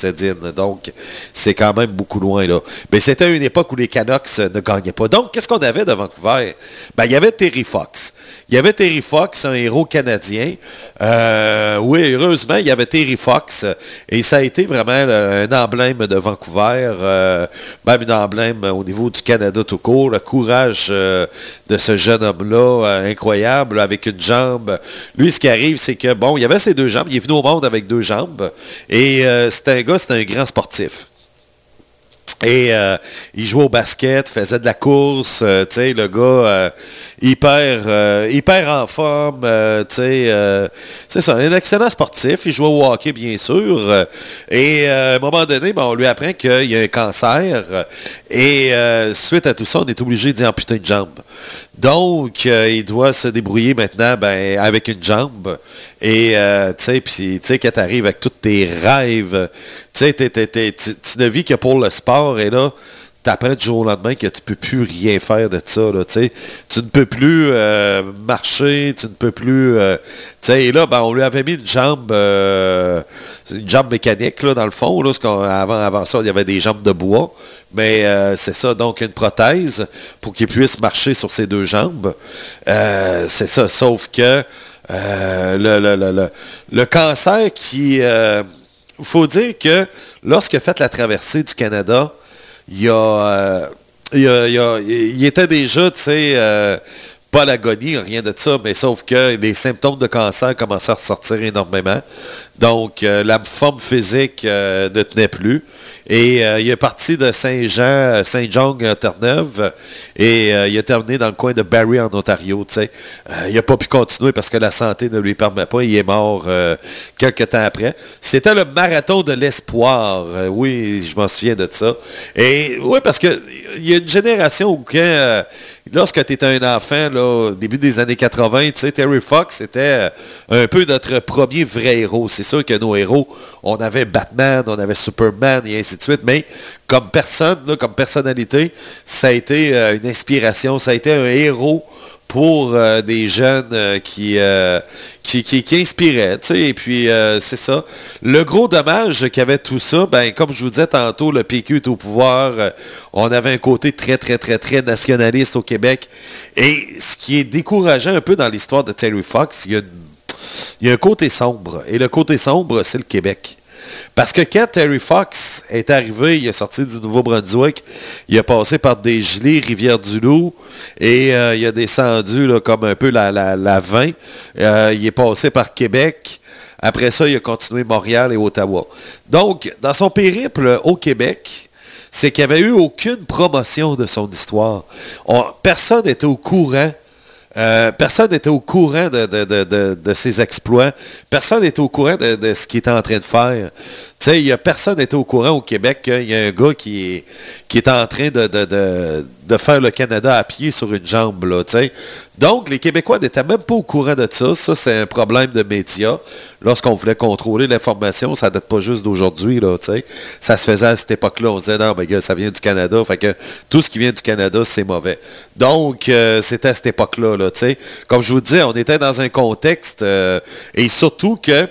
Speaker 3: Donc, c'est quand même beaucoup loin, là. Mais c'était une époque où les Canucks ne gagnaient pas. Donc, qu'est-ce qu'on avait de Vancouver? Ben, il y avait Terry Fox. Il y avait Terry Fox, un héros canadien. Oui, heureusement, il y avait Terry Fox. Et ça a été vraiment un emblème de Vancouver. Même un emblème au niveau du Canada tout court. Le courage de ce jeune homme-là, incroyable, avec une jambe. Lui, ce qui arrive, c'est que, bon, il avait ses deux jambes. Il est venu au monde avec deux jambes. Et c'était un grand sportif. Et il jouait au basket, faisait de la course, tu sais, le gars hyper en forme, tu sais, c'est ça, un excellent sportif. Il jouait au hockey, bien sûr. Et à un moment donné, ben, on lui apprend qu'il y a un cancer. Et suite à tout ça, on est obligé d'y amputer une jambe. Donc, il doit se débrouiller maintenant ben, avec une jambe. Et, tu sais, puis, tu sais, quand tu arrives avec tous tes rêves, tu sais, tu ne vis que pour le sport. Et là, tu apprends du jour au lendemain que tu ne peux plus rien faire de ça. Là, tu sais. Tu ne peux plus marcher, tu ne peux plus... tu sais, et là, ben, on lui avait mis une jambe mécanique, là, dans le fond. Là, parce qu'avant ça, il y avait des jambes de bois. Mais c'est ça, donc une prothèse pour qu'il puisse marcher sur ses deux jambes. C'est ça, sauf que le cancer qui... il faut dire que lorsqu'il a fait la traversée du Canada, il était déjà, tu sais... pas à l'agonie, rien de ça, mais sauf que les symptômes de cancer commençaient à ressortir énormément. Donc, la forme physique ne tenait plus. Et il est parti de Saint-Jean, Terre-Neuve, et il a terminé dans le coin de Barrie, en Ontario. Il n'a pas pu continuer parce que la santé ne lui permet pas. Il est mort quelques temps après. C'était le marathon de l'espoir. Oui, je m'en souviens de ça. Et oui, parce que il y a une génération où lorsque tu étais un enfant, là, au début des années 80, tu sais, Terry Fox était un peu notre premier vrai héros. C'est sûr que nos héros, on avait Batman, on avait Superman et ainsi de suite, mais comme personne, là, comme personnalité, ça a été une inspiration, ça a été un héros pour des jeunes qui inspiraient, tu sais, et puis c'est ça. Le gros dommage qu'avait tout ça, ben comme je vous disais tantôt, le PQ est au pouvoir, on avait un côté très, très, très, très nationaliste au Québec, et ce qui est décourageant un peu dans l'histoire de Terry Fox, il y a un côté sombre, et le côté sombre, c'est le Québec. Parce que quand Terry Fox est arrivé, il est sorti du Nouveau-Brunswick, il a passé par des gelées, Rivière-du-Loup, et il a descendu là, comme un peu la 20. Il est passé par Québec. Après ça, il a continué Montréal et Ottawa. Donc, dans son périple au Québec, c'est qu'il n'y avait eu aucune promotion de son histoire. Personne n'était au courant. Personne n'était au courant de ses exploits. Personne n'était au courant de ce qu'il était en train de faire. Tu sais, personne n'était au courant au Québec qu'il y a un gars qui est en train de faire le Canada à pied sur une jambe, là, tu sais. Donc, les Québécois n'étaient même pas au courant de ça. Ça, c'est un problème de médias. Lorsqu'on voulait contrôler l'information, ça ne date pas juste d'aujourd'hui, là, tu sais. Ça se faisait à cette époque-là. On disait, non, mais gars, ça vient du Canada. Fait que tout ce qui vient du Canada, c'est mauvais. Donc, c'était à cette époque-là, là, tu sais. Comme je vous disais, on était dans un contexte, et surtout que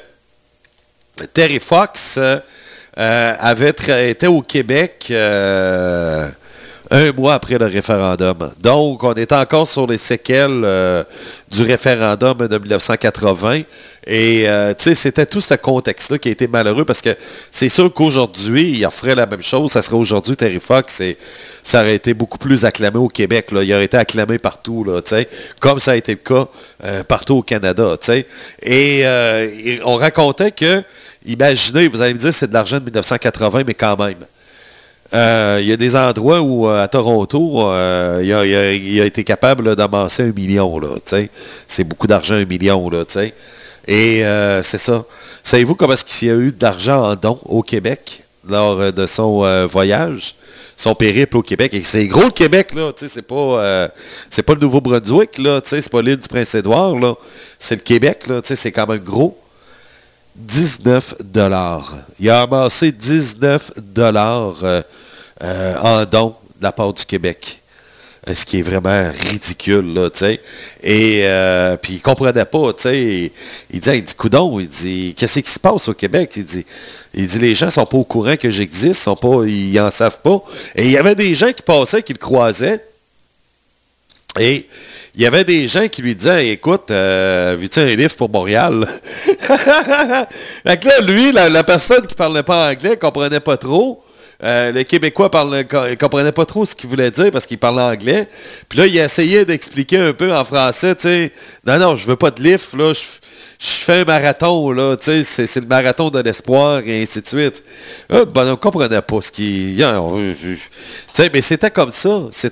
Speaker 3: Terry Fox était au Québec un mois après le référendum. Donc, on est encore sur les séquelles du référendum de 1980. Et, tu sais, c'était tout ce contexte-là qui a été malheureux parce que c'est sûr qu'aujourd'hui, il referait la même chose. Ça serait aujourd'hui Terry Fox et ça aurait été beaucoup plus acclamé au Québec, là. Il aurait été acclamé partout, là, tu sais, comme ça a été le cas partout au Canada, tu sais. Et on racontait que, imaginez, vous allez me dire, c'est de l'argent de 1980, mais quand même. Il y a des endroits où, à Toronto, il a été capable d'amasser 1 million, là, tu sais. C'est beaucoup d'argent, 1 million, là, tu sais. Et c'est ça. Savez-vous comment est-ce qu'il y a eu d'argent en don au Québec lors de son voyage, son périple au Québec? Et c'est gros le Québec, là, tu sais, c'est pas le Nouveau-Brunswick, là, tu sais, c'est pas l'île du Prince-Édouard, là. C'est le Québec, là, tu sais, c'est quand même gros. 19 $. Il a amassé 19 $ en don de la part du Québec. Ce qui est vraiment ridicule, là, tu sais. Et puis il comprenait pas, tu sais. Il dit, coudon, il dit, qu'est-ce qui se passe au Québec? Il dit, Il dit, les gens sont pas au courant que j'existe, ils en savent pas. Et il y avait des gens qui passaient, qui le croisaient. Et il y avait des gens qui lui disaient, écoute, veux-tu un livre pour Montréal? Fait que là, lui, la personne qui parlait pas anglais, comprenait pas trop. Le Québécois comprenait pas trop ce qu'il voulait dire parce qu'il parlait anglais. Puis là, il essayait d'expliquer un peu en français, tu sais, non, je veux pas de livre, là, je fais un marathon, là, tu sais, c'est le marathon de l'espoir, et ainsi de suite. Ben, on comprenait pas ce qu'il... Tu sais, mais c'était comme ça. C'est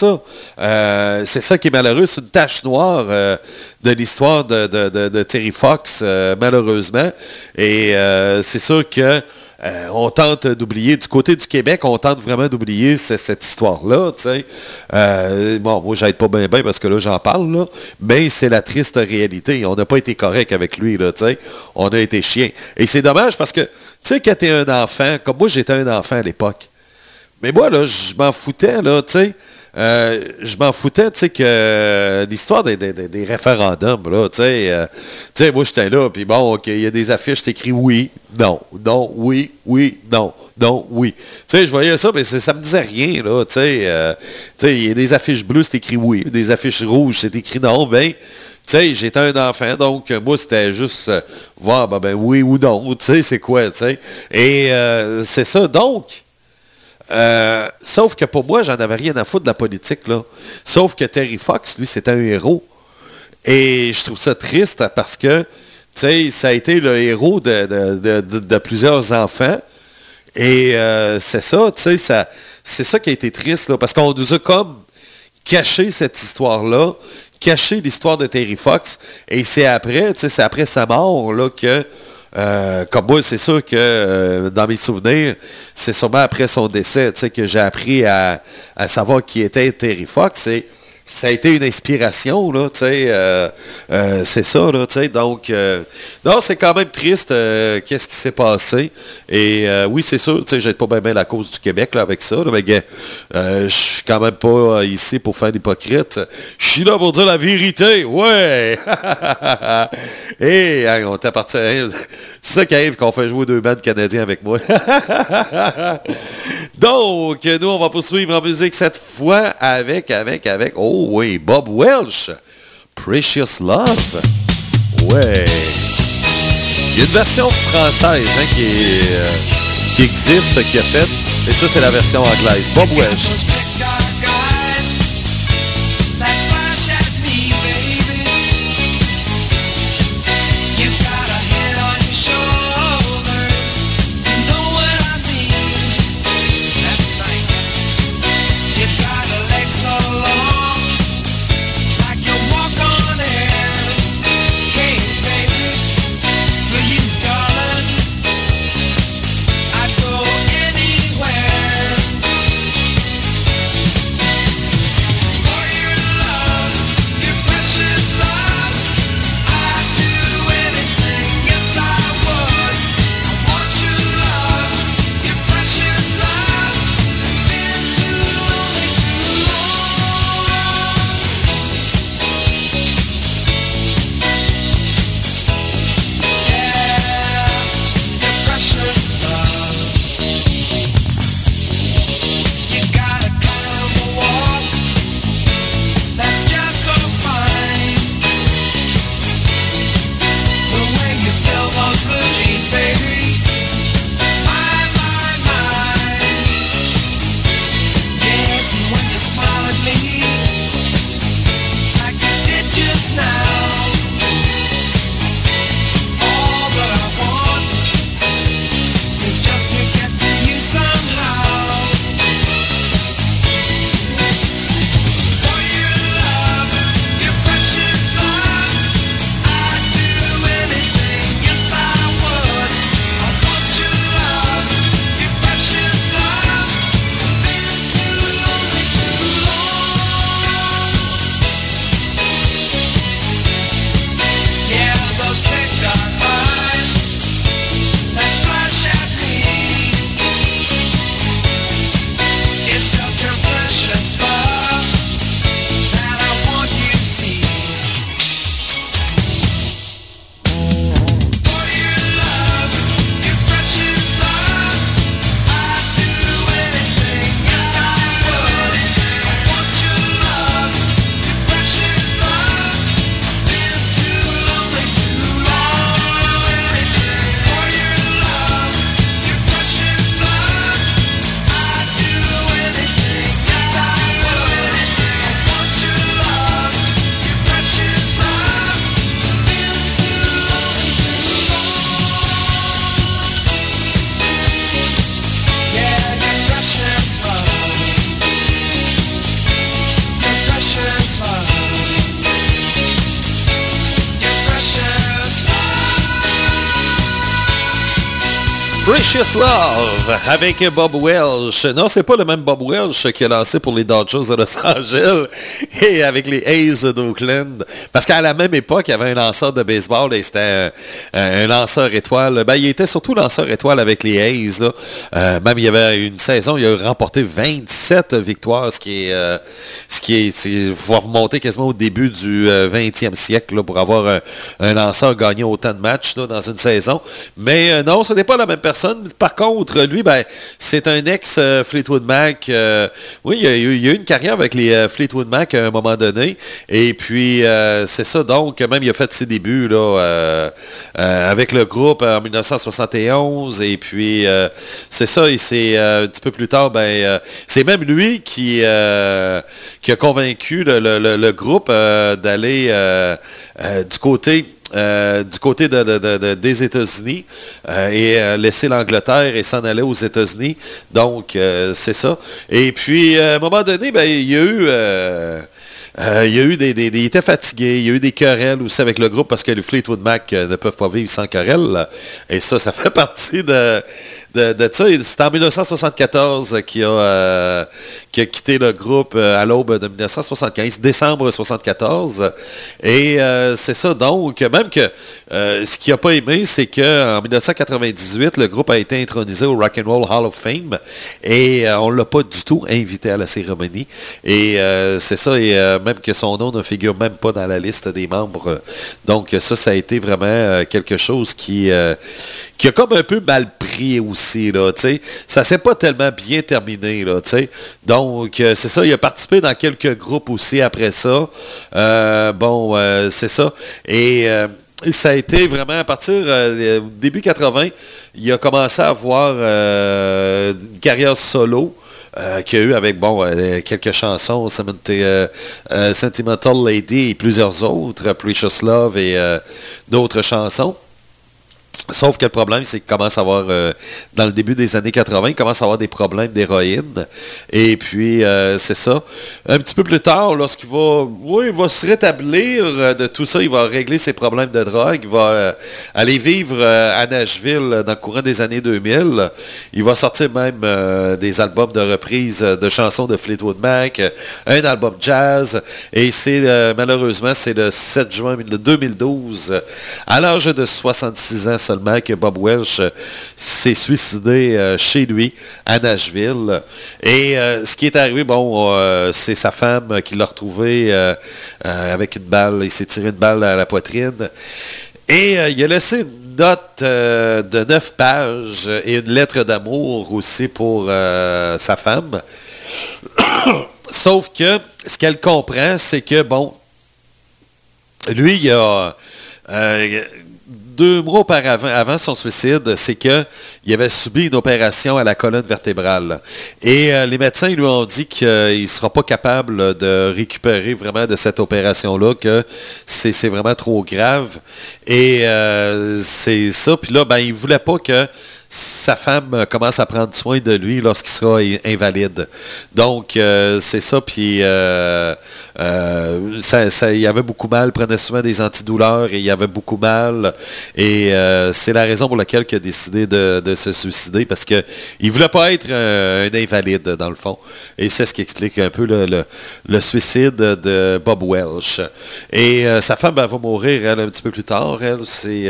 Speaker 3: ça qui est malheureux. C'est une tache noire de l'histoire de Terry Fox, malheureusement. Et c'est sûr que on tente d'oublier, du côté du Québec, on tente vraiment d'oublier cette histoire-là, tu sais. Bon, moi, j'aide pas bien parce que là, j'en parle, là, mais c'est la triste réalité. On n'a pas été correct avec lui, là, tu sais. On a été chien. Et c'est dommage parce que, tu sais, quand t'es un enfant, comme moi, j'étais un enfant à l'époque, mais moi, là, je m'en foutais, là, tu sais. Je m'en foutais, tu sais, que l'histoire des référendums, là, tu sais, moi, j'étais là, puis bon, OK, il y a des affiches, t'écris oui, non, non, oui, oui, non, non, oui. Tu sais, je voyais ça, mais ça me disait rien, là, tu sais, il y a des affiches bleues, c'est écrit oui, des affiches rouges, c'est écrit non, ben, tu sais, j'étais un enfant, donc moi, c'était juste voir, ben oui ou non, tu sais, c'est quoi, tu sais. Et c'est ça, donc... sauf que pour moi, j'en avais rien à foutre de la politique, là. Sauf que Terry Fox, lui, c'était un héros. Et je trouve ça triste parce que, tu sais, ça a été le héros de plusieurs enfants. Et c'est ça, tu sais, c'est ça qui a été triste, là, parce qu'on nous a comme caché cette histoire-là, caché l'histoire de Terry Fox. Et c'est après, tu sais, c'est après sa mort, là, que... comme moi, c'est sûr que dans mes souvenirs, c'est sûrement après son décès, tu sais, que j'ai appris à savoir qui était Terry Fox. Et ça a été une inspiration, là, tu sais, c'est ça, là, tu sais, donc, non, c'est quand même triste, qu'est-ce qui s'est passé, et oui, c'est sûr, tu sais, j'aide pas bien la cause du Québec, là, avec ça, là, mais je suis quand même pas ici pour faire l'hypocrite, je suis là pour dire la vérité, ouais, et on t'appartient, c'est ça qui arrive quand on fait jouer deux bandes canadiens avec moi. Donc, nous, on va poursuivre en musique cette fois avec, oh oui, Bob Welch, Precious Love. Ouais. Il y a une version française qui existe, qui a fait, et ça, c'est la version anglaise. Bob Welch.
Speaker 8: I'd go anywhere.
Speaker 3: Precious Love avec Bob Welch. Non, c'est pas le même Bob Welch qui a lancé pour les Dodgers de Los Angeles et avec les A's d'Oakland. Parce qu'à la même époque, il y avait un lanceur de baseball et c'était un lanceur étoile. Ben, il était surtout lanceur étoile avec les A's. Là. Même il y avait une saison, il a remporté 27 victoires, ce qui va remonter quasiment au début du 20e siècle là, pour avoir un lanceur gagné autant de matchs là, dans une saison. Mais non, ce n'est pas la même personne. Par contre, lui, ben, c'est un ex-Fleetwood Mac. Oui, il a eu une carrière avec les Fleetwood Mac à un moment donné. Et puis, c'est ça. Donc, même, il a fait ses débuts là, avec le groupe en 1971. Et puis, c'est ça. Et c'est un petit peu plus tard, ben, c'est même lui qui a convaincu le groupe d'aller du côté des États-Unis et laisser l'Angleterre et s'en aller aux États-Unis. Donc, c'est ça. Et puis, à un moment donné, ben, il y a eu il était fatigué, il y a eu des querelles aussi avec le groupe parce que les Fleetwood Mac ne peuvent pas vivre sans querelles. Et ça fait partie de ça. C'est en 1974 qu'il a quitté le groupe à l'aube de 1975, décembre 1974. Et c'est ça. Donc, même que ce qu'il n'a pas aimé, c'est qu'en 1998, le groupe a été intronisé au Rock and Roll Hall of Fame et on ne l'a pas du tout invité à la cérémonie. Et c'est ça. Et même que son nom ne figure même pas dans la liste des membres. Donc, ça a été vraiment quelque chose qui a comme un peu mal pris aussi, là, tu sais. Ça s'est pas tellement bien terminé, là, tu sais. Donc, c'est ça, il a participé dans quelques groupes aussi après ça. C'est ça. Et ça a été vraiment à partir début 80, il a commencé à avoir une carrière solo. Qu'il y a eu avec, quelques chansons, Sentimental Lady et plusieurs autres, Precious Love et d'autres chansons. Sauf que le problème, c'est qu'il commence à avoir, dans le début des années 80, il commence à avoir des problèmes d'héroïne. Et puis, c'est ça. Un petit peu plus tard, lorsqu'il va se rétablir de tout ça, il va régler ses problèmes de drogue, il va aller vivre à Nashville dans le courant des années 2000. Il va sortir même des albums de reprise de chansons de Fleetwood Mac, un album jazz. Et malheureusement, c'est le 7 juin 2012, à l'âge de 66 ans seulement, que Bob Welch s'est suicidé chez lui, à Nashville. Et ce qui est arrivé, c'est sa femme qui l'a retrouvé avec une balle. Il s'est tiré une balle à la poitrine. Et il a laissé une note de 9 pages et une lettre d'amour aussi pour sa femme. Sauf que ce qu'elle comprend, c'est que, lui, il a... 2 mois auparavant, avant son suicide, c'est qu'il avait subi une opération à la colonne vertébrale. Et les médecins lui ont dit qu'il ne sera pas capable de récupérer vraiment de cette opération-là, que c'est vraiment trop grave. Et c'est ça. Puis là, il ne voulait pas que sa femme commence à prendre soin de lui lorsqu'il sera invalide. Donc, c'est ça. Puis, il avait beaucoup mal. Il prenait souvent des antidouleurs et il avait beaucoup mal. Et c'est la raison pour laquelle il a décidé de se suicider, parce qu'il ne voulait pas être un invalide, dans le fond. Et c'est ce qui explique un peu le suicide de Bob Welch. Et sa femme va mourir, elle, un petit peu plus tard. Elle, c'est...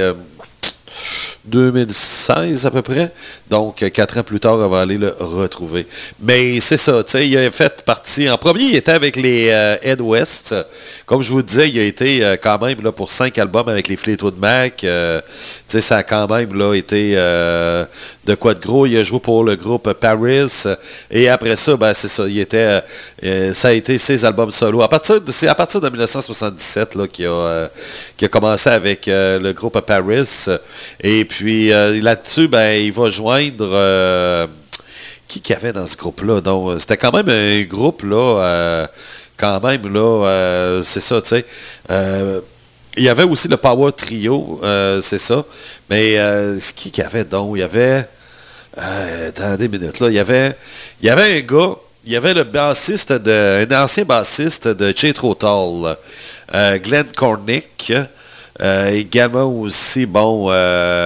Speaker 3: 2016 à peu près. Donc, 4 ans plus tard, elle va aller le retrouver. Mais c'est ça, tu sais, il a fait partie... En premier, il était avec les Ed West. Comme je vous disais, il a été quand même là, pour 5 albums avec les Fleetwood Mac. Tu sais, ça a quand même là, été de quoi de gros. Il a joué pour le groupe Paris. Et après ça, c'est ça, il était... ça a été ses albums solo. C'est à partir de 1977 là, qu'il a commencé avec le groupe Paris. Et puis là-dessus, il va joindre... qui y avait dans ce groupe-là? Donc, c'était quand même un groupe, là, c'est ça, tu sais. Il y avait aussi le Power Trio, c'est ça. Mais qui y avait donc? Il y avait... attendez une minute, là. Il y avait un gars, il y avait un ancien bassiste de Jethro Tull, Glenn Cornick. Également aussi, il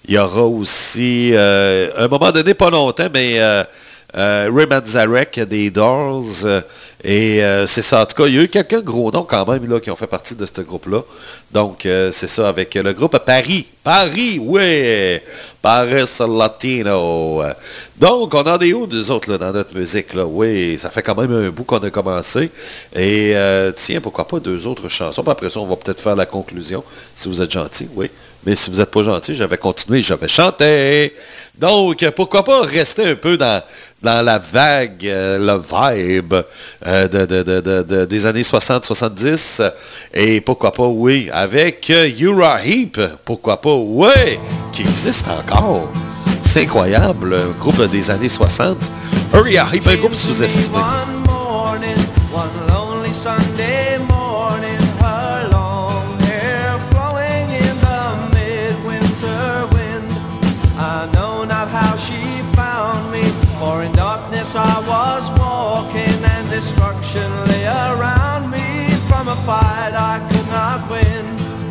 Speaker 3: Il y aura aussi, à un moment donné, pas longtemps, mais Ray Manzarek des Doors. Et c'est ça. En tout cas, il y a eu quelques gros noms quand même là, qui ont fait partie de ce groupe-là. Donc, c'est ça, avec le groupe Paris. Paris, oui! Paris Latino. Donc, on en est où, nous autres, là, dans notre musique, là? Oui, ça fait quand même un bout qu'on a commencé. Et, tiens, pourquoi pas 2 autres chansons? Puis après ça, on va peut-être faire la conclusion, si vous êtes gentil, oui. Mais si vous n'êtes pas gentil, j'avais continué, j'avais chanté. Donc, pourquoi pas rester un peu dans la vague, le vibe des années 60-70. Et pourquoi pas, oui, avec Uriah Heep. Pourquoi pas, oui, qui existe encore. C'est incroyable, un groupe des années 60. Uriah Heep, un groupe sous-estimé.
Speaker 4: One morning, one lonely Sunday morning, her long hair flowing in the midwinter wind. I know not how she found me, for in darkness I was walking and destruction lay around me. From a fight I could not win.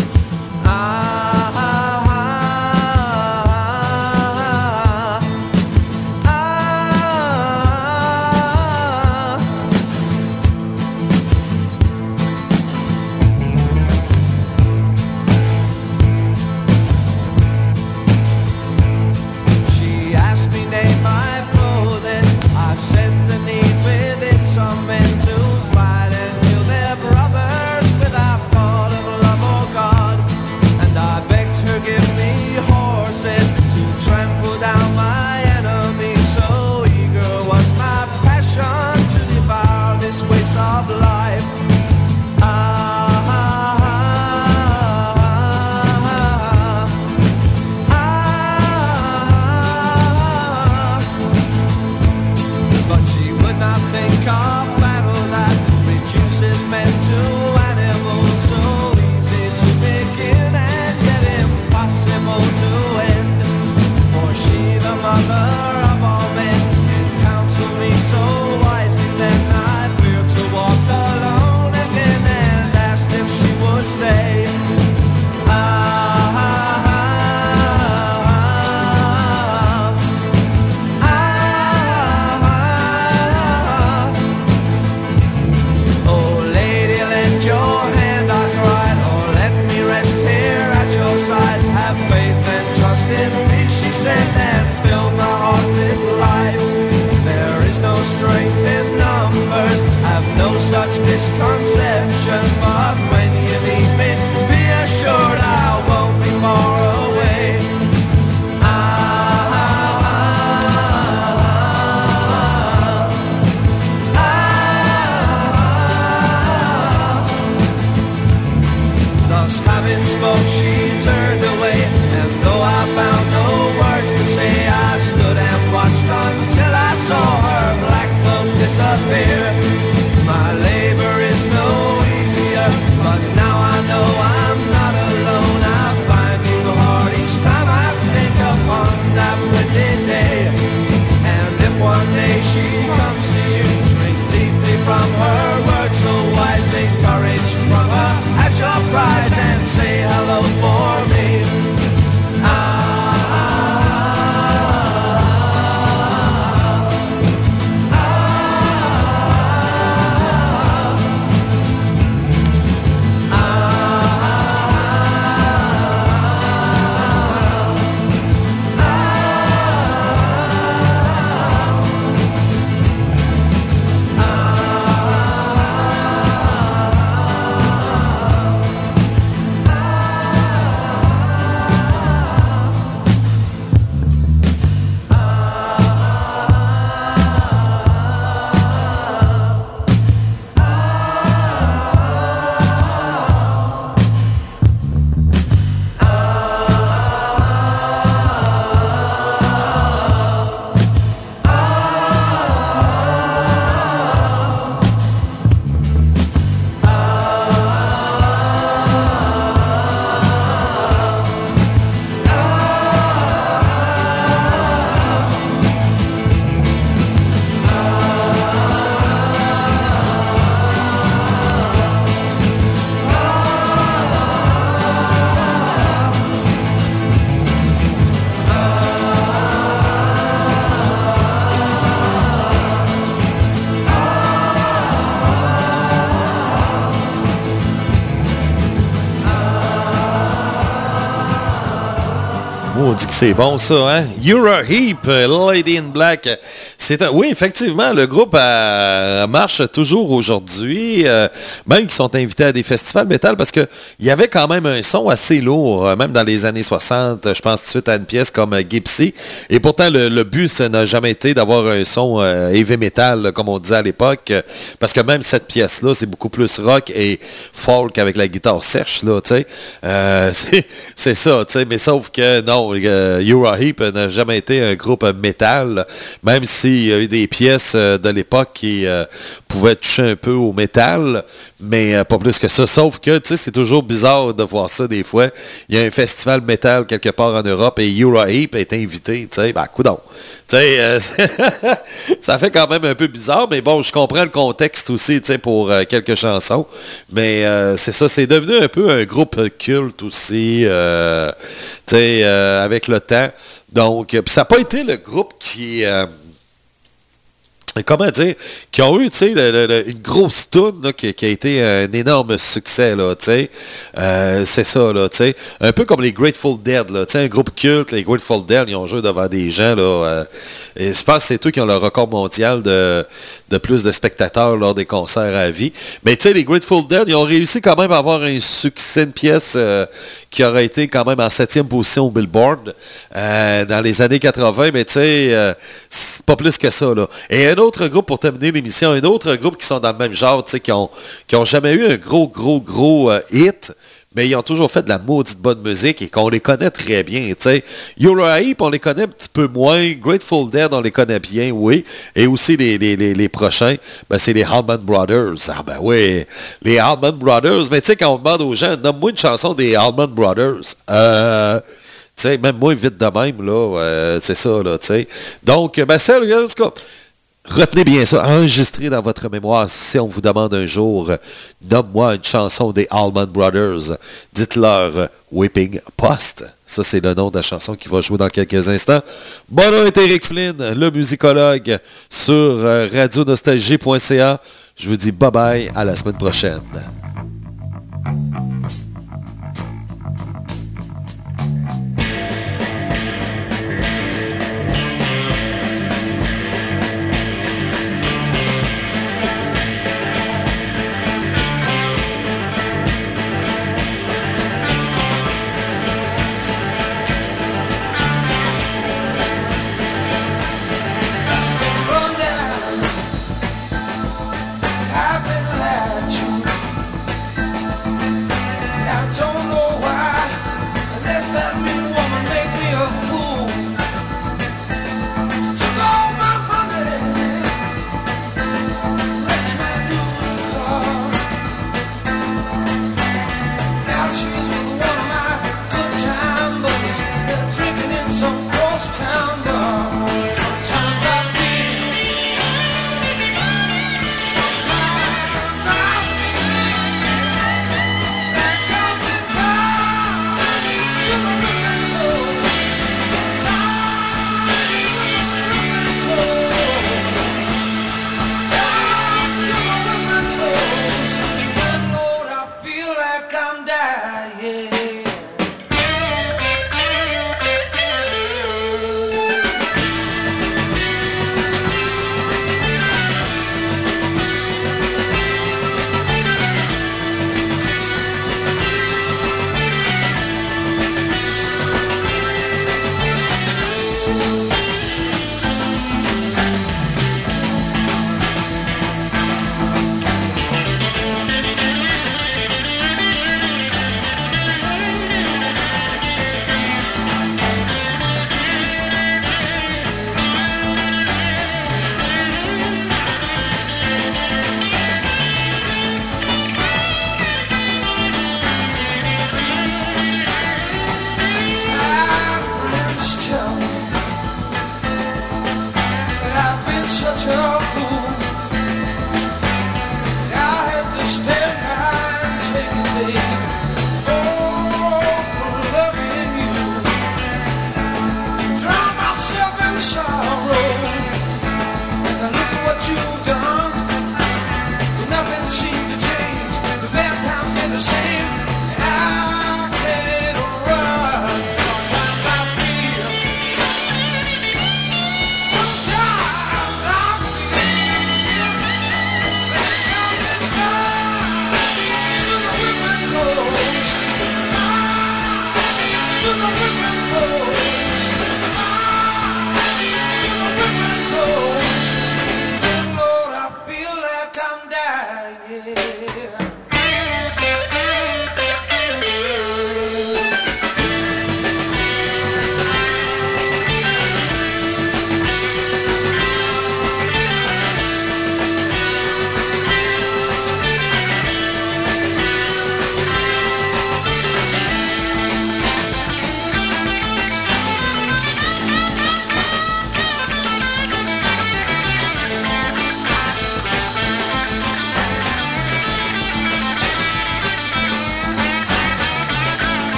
Speaker 4: She asked me name my clothing. I said the need within some men to fight and kill their brothers without thought of love or God. And I begged her give me horses to trample down my enemies. So eager was my passion to devour this waste of life. But she would not think of battle that reduces men to animals. So easy to begin and yet impossible to end. For she, the mother of all men, can counsel me so wisely. Then I feared to walk alone again and asked if she would stay. Oh lady, lend your hand, I cried, or let me rest here at your side. Have faith and trust in me, she said, and fill my heart with life. There is no strength in numbers, have no such misconception. But when you meet me, be assured I won't be far away. Thus having spoke, she turned away, and though I found no words to say, I stood and watched until I saw her black cloak disappear. My labor is
Speaker 3: On dit que c'est bon, ça, hein? You're a Heap, Lady in Black. Oui, effectivement, le groupe marche toujours aujourd'hui. Même qu'ils sont invités à des festivals métal parce qu'il y avait quand même un son assez lourd, même dans les années 60. Je pense tout de suite à une pièce comme Gypsy. Et pourtant, le but, ça n'a jamais été d'avoir un son heavy metal, comme on disait à l'époque. Parce que même cette pièce-là, c'est beaucoup plus rock et folk avec la guitare sèche, là, tu sais. C'est ça, tu sais. Mais sauf que, non, You're a Heap n'a jamais été un groupe métal, même s'il y a eu des pièces de l'époque qui pouvaient toucher un peu au métal, mais pas plus que ça. Sauf que, tu sais, c'est toujours bizarre de voir ça des fois. Il y a un festival métal quelque part en Europe et You're a Heap est invité, tu sais, ben, coudonc. Tu sais, ça fait quand même un peu bizarre, mais bon, je comprends le contexte aussi, tu sais, pour quelques chansons. Mais c'est ça, c'est devenu un peu un groupe culte aussi, tu sais, avec le temps. Donc, ça n'a pas été le groupe qui... comment dire, qui ont eu, tu sais, une grosse toune là, qui a été un énorme succès, là, tu sais. C'est ça, là, tu sais. Un peu comme les Grateful Dead, là, tu sais, un groupe culte, les Grateful Dead, ils ont joué devant des gens, là. Et je pense que c'est eux qui ont le record mondial de plus de spectateurs lors des concerts à vie. Mais, tu sais, les Grateful Dead, ils ont réussi quand même à avoir un succès, une pièce qui aurait été quand même en 7e position au Billboard dans les années 80, mais, tu sais, c'est pas plus que ça, là. Et un autre groupe, pour terminer l'émission, un autre groupe qui sont dans le même genre, tu sais, qui ont jamais eu un gros hit, mais ils ont toujours fait de la maudite bonne musique et qu'on les connaît très bien, tu sais. You're a Heap, on les connaît un petit peu moins. Grateful Dead, on les connaît bien, oui. Et aussi les prochains, ben, c'est les Allman Brothers. Ah ben oui, les Allman Brothers. Mais tu sais, quand on demande aux gens, nomme-moi une chanson des Allman Brothers. Tu sais, même moi, vite de même, là, c'est ça, là, tu sais. Donc, ben, ça, en tout cas, retenez bien ça, enregistrez dans votre mémoire. Si on vous demande un jour, nomme-moi une chanson des Allman Brothers, dites-leur Whipping Post. Ça, c'est le nom de la chanson qui va jouer dans quelques instants. Mon nom est Eric Flynn, le musicologue, sur radionostalgie.ca. Je vous dis bye-bye, à la semaine prochaine.